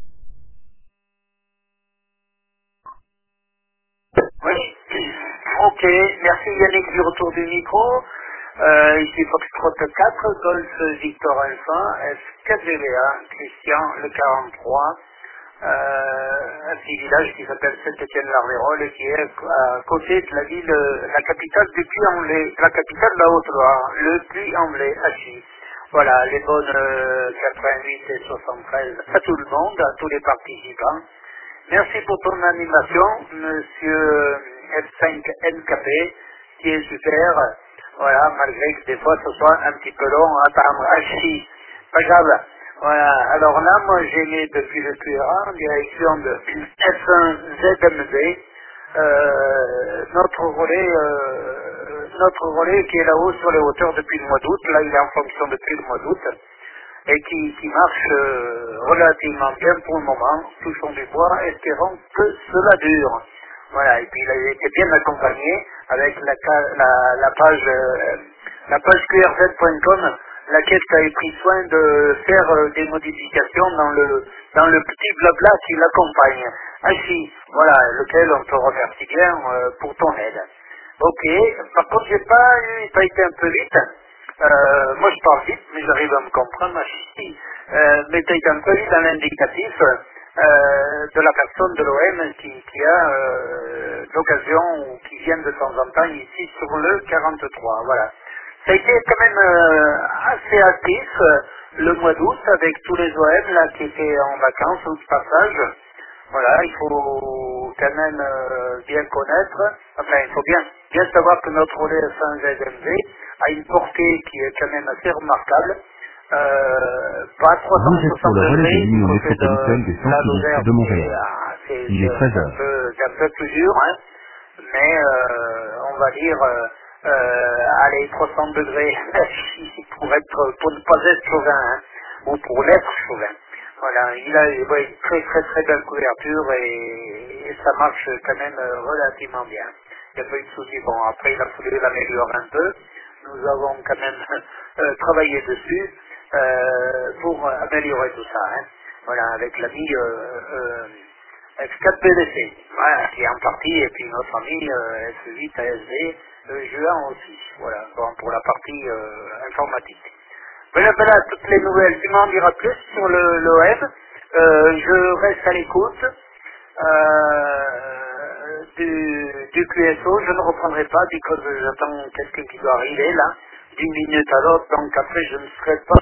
E: Oui. Ok, merci Yannick du retour du micro. Euh, ici Foxtrot quatre, Golf Victor Alpha, S quatre G V A, Christian, le quarante-trois, euh, un petit village qui s'appelle Saint-Étienne-la-Rérole et qui est à côté de la ville, la capitale du Puy-en-Velay, la capitale de la Haute-Loire, le Puy-en-Velay, Achy. Voilà, les bonnes euh, quatre-vingt-huit et soixante-treize à tout le monde, à tous les participants. Merci pour ton animation, monsieur F cinq N K P, qui est super. Voilà, malgré que des fois ce soit un petit peu long à attendre. Ah si, pas grave. Voilà, alors là, moi j'ai mis depuis le Q R A en direction de F un Z M V, euh, notre relais, euh, notre relais qui est là-haut sur les hauteurs depuis le mois d'août. Là, il est en fonction depuis le mois d'août et qui, qui marche euh, relativement bien pour le moment, touchons du bois, espérons que cela dure. Voilà, et puis il a été bien accompagné avec la, ca- la, la page euh, la page Q R Z point com, laquelle a pris soin de faire euh, des modifications dans le dans le petit blabla qui l'accompagne. Ainsi, voilà, lequel on te remercie bien euh, pour ton aide. Ok, par contre j'ai pas eu, ça a été un peu vite. Euh, moi je parle vite, mais j'arrive à me comprendre, ma chie. Euh, mais tu as un peu vu dans l'indicatif euh, de la personne de l'O M qui, qui a euh, l'occasion ou qui vient de temps en temps ici sur le quarante-trois. Voilà. Ça a été quand même euh, assez actif euh, le mois d'août avec tous les O M là qui étaient en vacances ou de passage. Voilà, il faut quand même euh, bien connaître, enfin il faut bien, bien savoir que notre relais F un Z M V a une portée qui est quand même assez remarquable, euh, pas trois cent soixante degrés du côté de la Lozère,
I: de Montréal.
E: c'est
I: Il est
E: c'est
I: treize
E: un
I: heures.
E: peu, c'est un peu plus dur, hein, mais euh, on va dire, euh, euh, allez, trois cents degrés pour être, pour ne pas être chauvin, hein, ou pour l'être chauvin. Voilà, il a une ouais, très très très belle couverture et, et ça marche quand même euh, relativement bien. Il n'y a pas eu de souci. Bon, après il a fallu l'améliorer un peu. Nous avons quand même euh, travaillé dessus euh, pour améliorer tout ça. Hein. Voilà, avec l'ami euh, euh, F quatre P D C, voilà, qui est en partie, et puis notre ami euh, F huit A S D, euh, Juin aussi. Voilà, bon, pour la partie euh, informatique. Voilà, voilà toutes les nouvelles. Tu m'en diras plus sur le, le web. Euh, je reste à l'écoute euh, du, du Q S O. Je ne reprendrai pas parce que j'attends quelqu'un qui doit arriver là, d'une minute à l'autre. Donc après, je ne serai pas